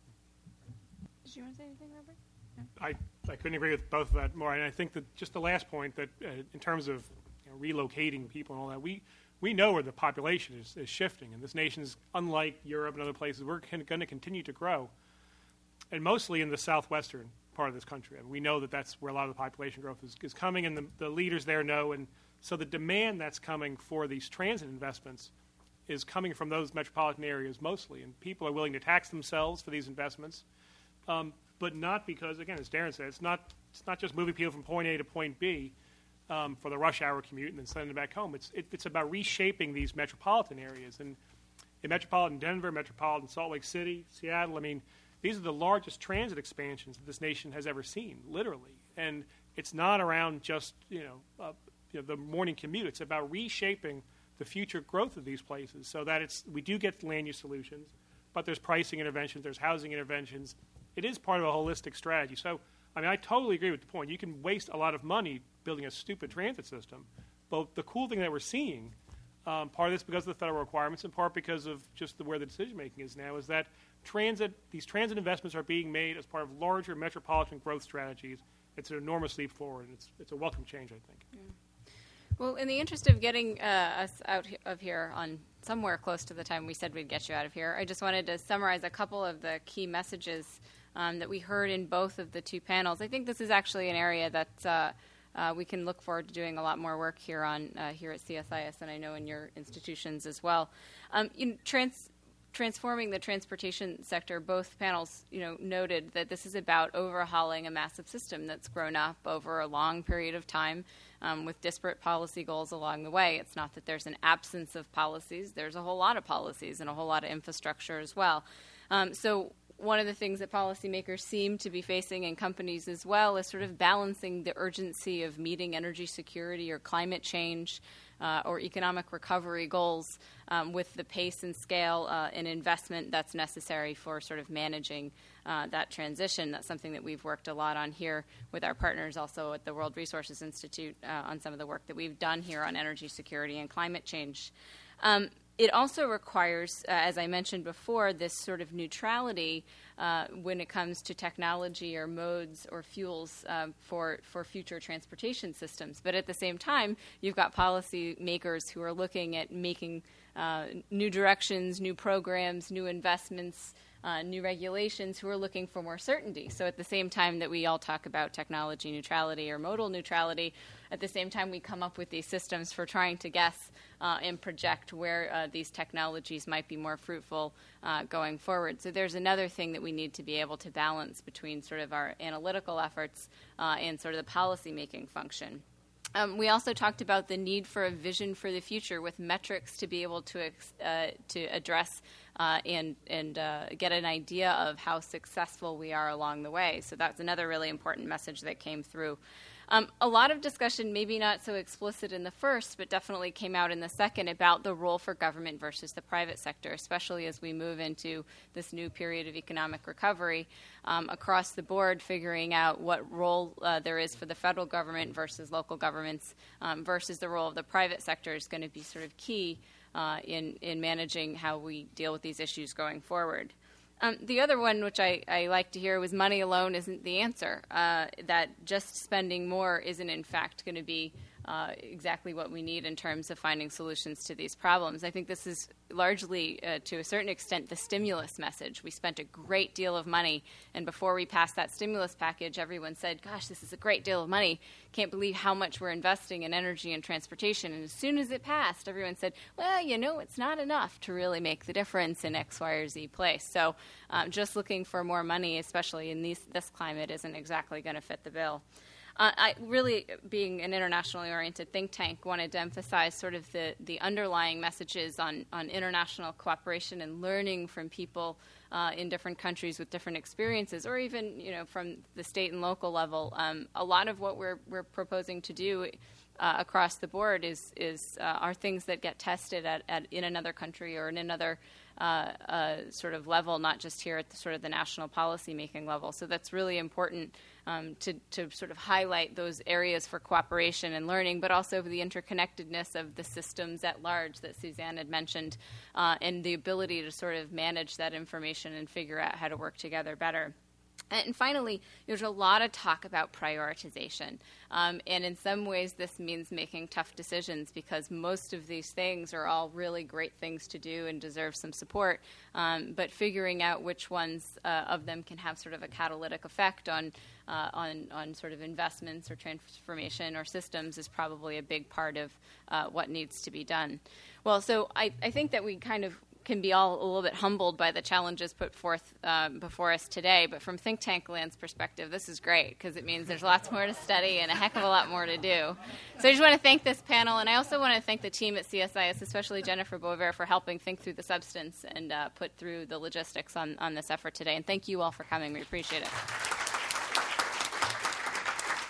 Did you want to say anything, Robert? I couldn't agree with both of that more. And I think that just the last point that in terms of relocating people and all that, we know where the population is shifting, and this nation's, unlike Europe and other places, we're going to continue to grow, and mostly in the southwestern part of this country. And we know that that's where a lot of the population growth is coming, and the leaders there know. And so the demand that's coming for these transit investments is coming from those metropolitan areas mostly, and people are willing to tax themselves for these investments, but not because, again, as Darren said, it's not just moving people from point A to point B, for the rush hour commute and then sending them back home. It's about reshaping these metropolitan areas. And in metropolitan Denver, metropolitan Salt Lake City, Seattle, I mean, these are the largest transit expansions that this nation has ever seen, literally. And it's not around just the morning commute. It's about reshaping the future growth of these places so that we do get land use solutions, but there's pricing interventions, there's housing interventions. It is part of a holistic strategy. So, I mean, I totally agree with the point. You can waste a lot of money building a stupid transit system, but the cool thing that we're seeing, part of this because of the federal requirements, and part because of just where the decision making is now, is that these transit investments are being made as part of larger metropolitan growth strategies. It's an enormous leap forward, and it's a welcome change, I think. Yeah. Well, in the interest of getting us out of here on somewhere close to the time we said we'd get you out of here, I just wanted to summarize a couple of the key messages that we heard in both of the two panels. I think this is actually an area that we can look forward to doing a lot more work here on here at CSIS, and I know in your institutions as well. Transforming the transportation sector, both panels, noted that this is about overhauling a massive system that's grown up over a long period of time with disparate policy goals along the way. It's not that there's an absence of policies. There's a whole lot of policies and a whole lot of infrastructure as well. So one of the things that policymakers seem to be facing, and companies as well, is sort of balancing the urgency of meeting energy security or climate change or economic recovery goals with the pace and scale and investment that's necessary for sort of managing that transition. That's something that we've worked a lot on here with our partners also at the World Resources Institute on some of the work that we've done here on energy security and climate change. It also requires, as I mentioned before, this sort of neutrality when it comes to technology or modes or fuels for future transportation systems. But at the same time, you've got policy makers who are looking at making new directions, new programs, new investments, new regulations, who are looking for more certainty. So at the same time that we all talk about technology neutrality or modal neutrality, at the same time we come up with these systems for trying to guess and project where these technologies might be more fruitful going forward. So there's another thing that we need to be able to balance between sort of our analytical efforts and sort of the policy-making function. We also talked about the need for a vision for the future with metrics to be able to address and get an idea of how successful we are along the way. So that's another really important message that came through. A lot of discussion, maybe not so explicit in the first, but definitely came out in the second, about the role for government versus the private sector, especially as we move into this new period of economic recovery. Across the board, figuring out what role there is for the federal government versus local governments versus the role of the private sector is going to be sort of key in managing how we deal with these issues going forward. The other one, which I like to hear, was money alone isn't the answer, that just spending more isn't, in fact, going to be exactly what we need in terms of finding solutions to these problems. I think this is largely, to a certain extent, the stimulus message. We spent a great deal of money, and before we passed that stimulus package, everyone said, gosh, this is a great deal of money. Can't believe how much we're investing in energy and transportation. And as soon as it passed, everyone said, well, it's not enough to really make the difference in X, Y, or Z place. So just looking for more money, especially in this climate, isn't exactly going to fit the bill. I really, being an internationally oriented think tank, wanted to emphasize sort of the underlying messages on international cooperation and learning from people in different countries with different experiences, or even from the state and local level. A lot of what we're proposing to do across the board are things that get tested in another country or in another sort of level, not just here at the national policy making level. So that's really important to sort of highlight those areas for cooperation and learning, but also the interconnectedness of the systems at large that Suzanne had mentioned, and the ability to sort of manage that information and figure out how to work together better. And finally, there's a lot of talk about prioritization. And in some ways, this means making tough decisions, because most of these things are all really great things to do and deserve some support. But figuring out which ones of them can have sort of a catalytic effect on sort of investments or transformation or systems is probably a big part of what needs to be done. Well, so I think that we kind of can be all a little bit humbled by the challenges put forth before us today, but from Think Tank Land's perspective, this is great, because it means there's lots more to study and a heck of a lot more to do. So I just want to thank this panel, and I also want to thank the team at CSIS, especially Jennifer Bover, for helping think through the substance and put through the logistics on this effort today. And thank you all for coming. We appreciate it.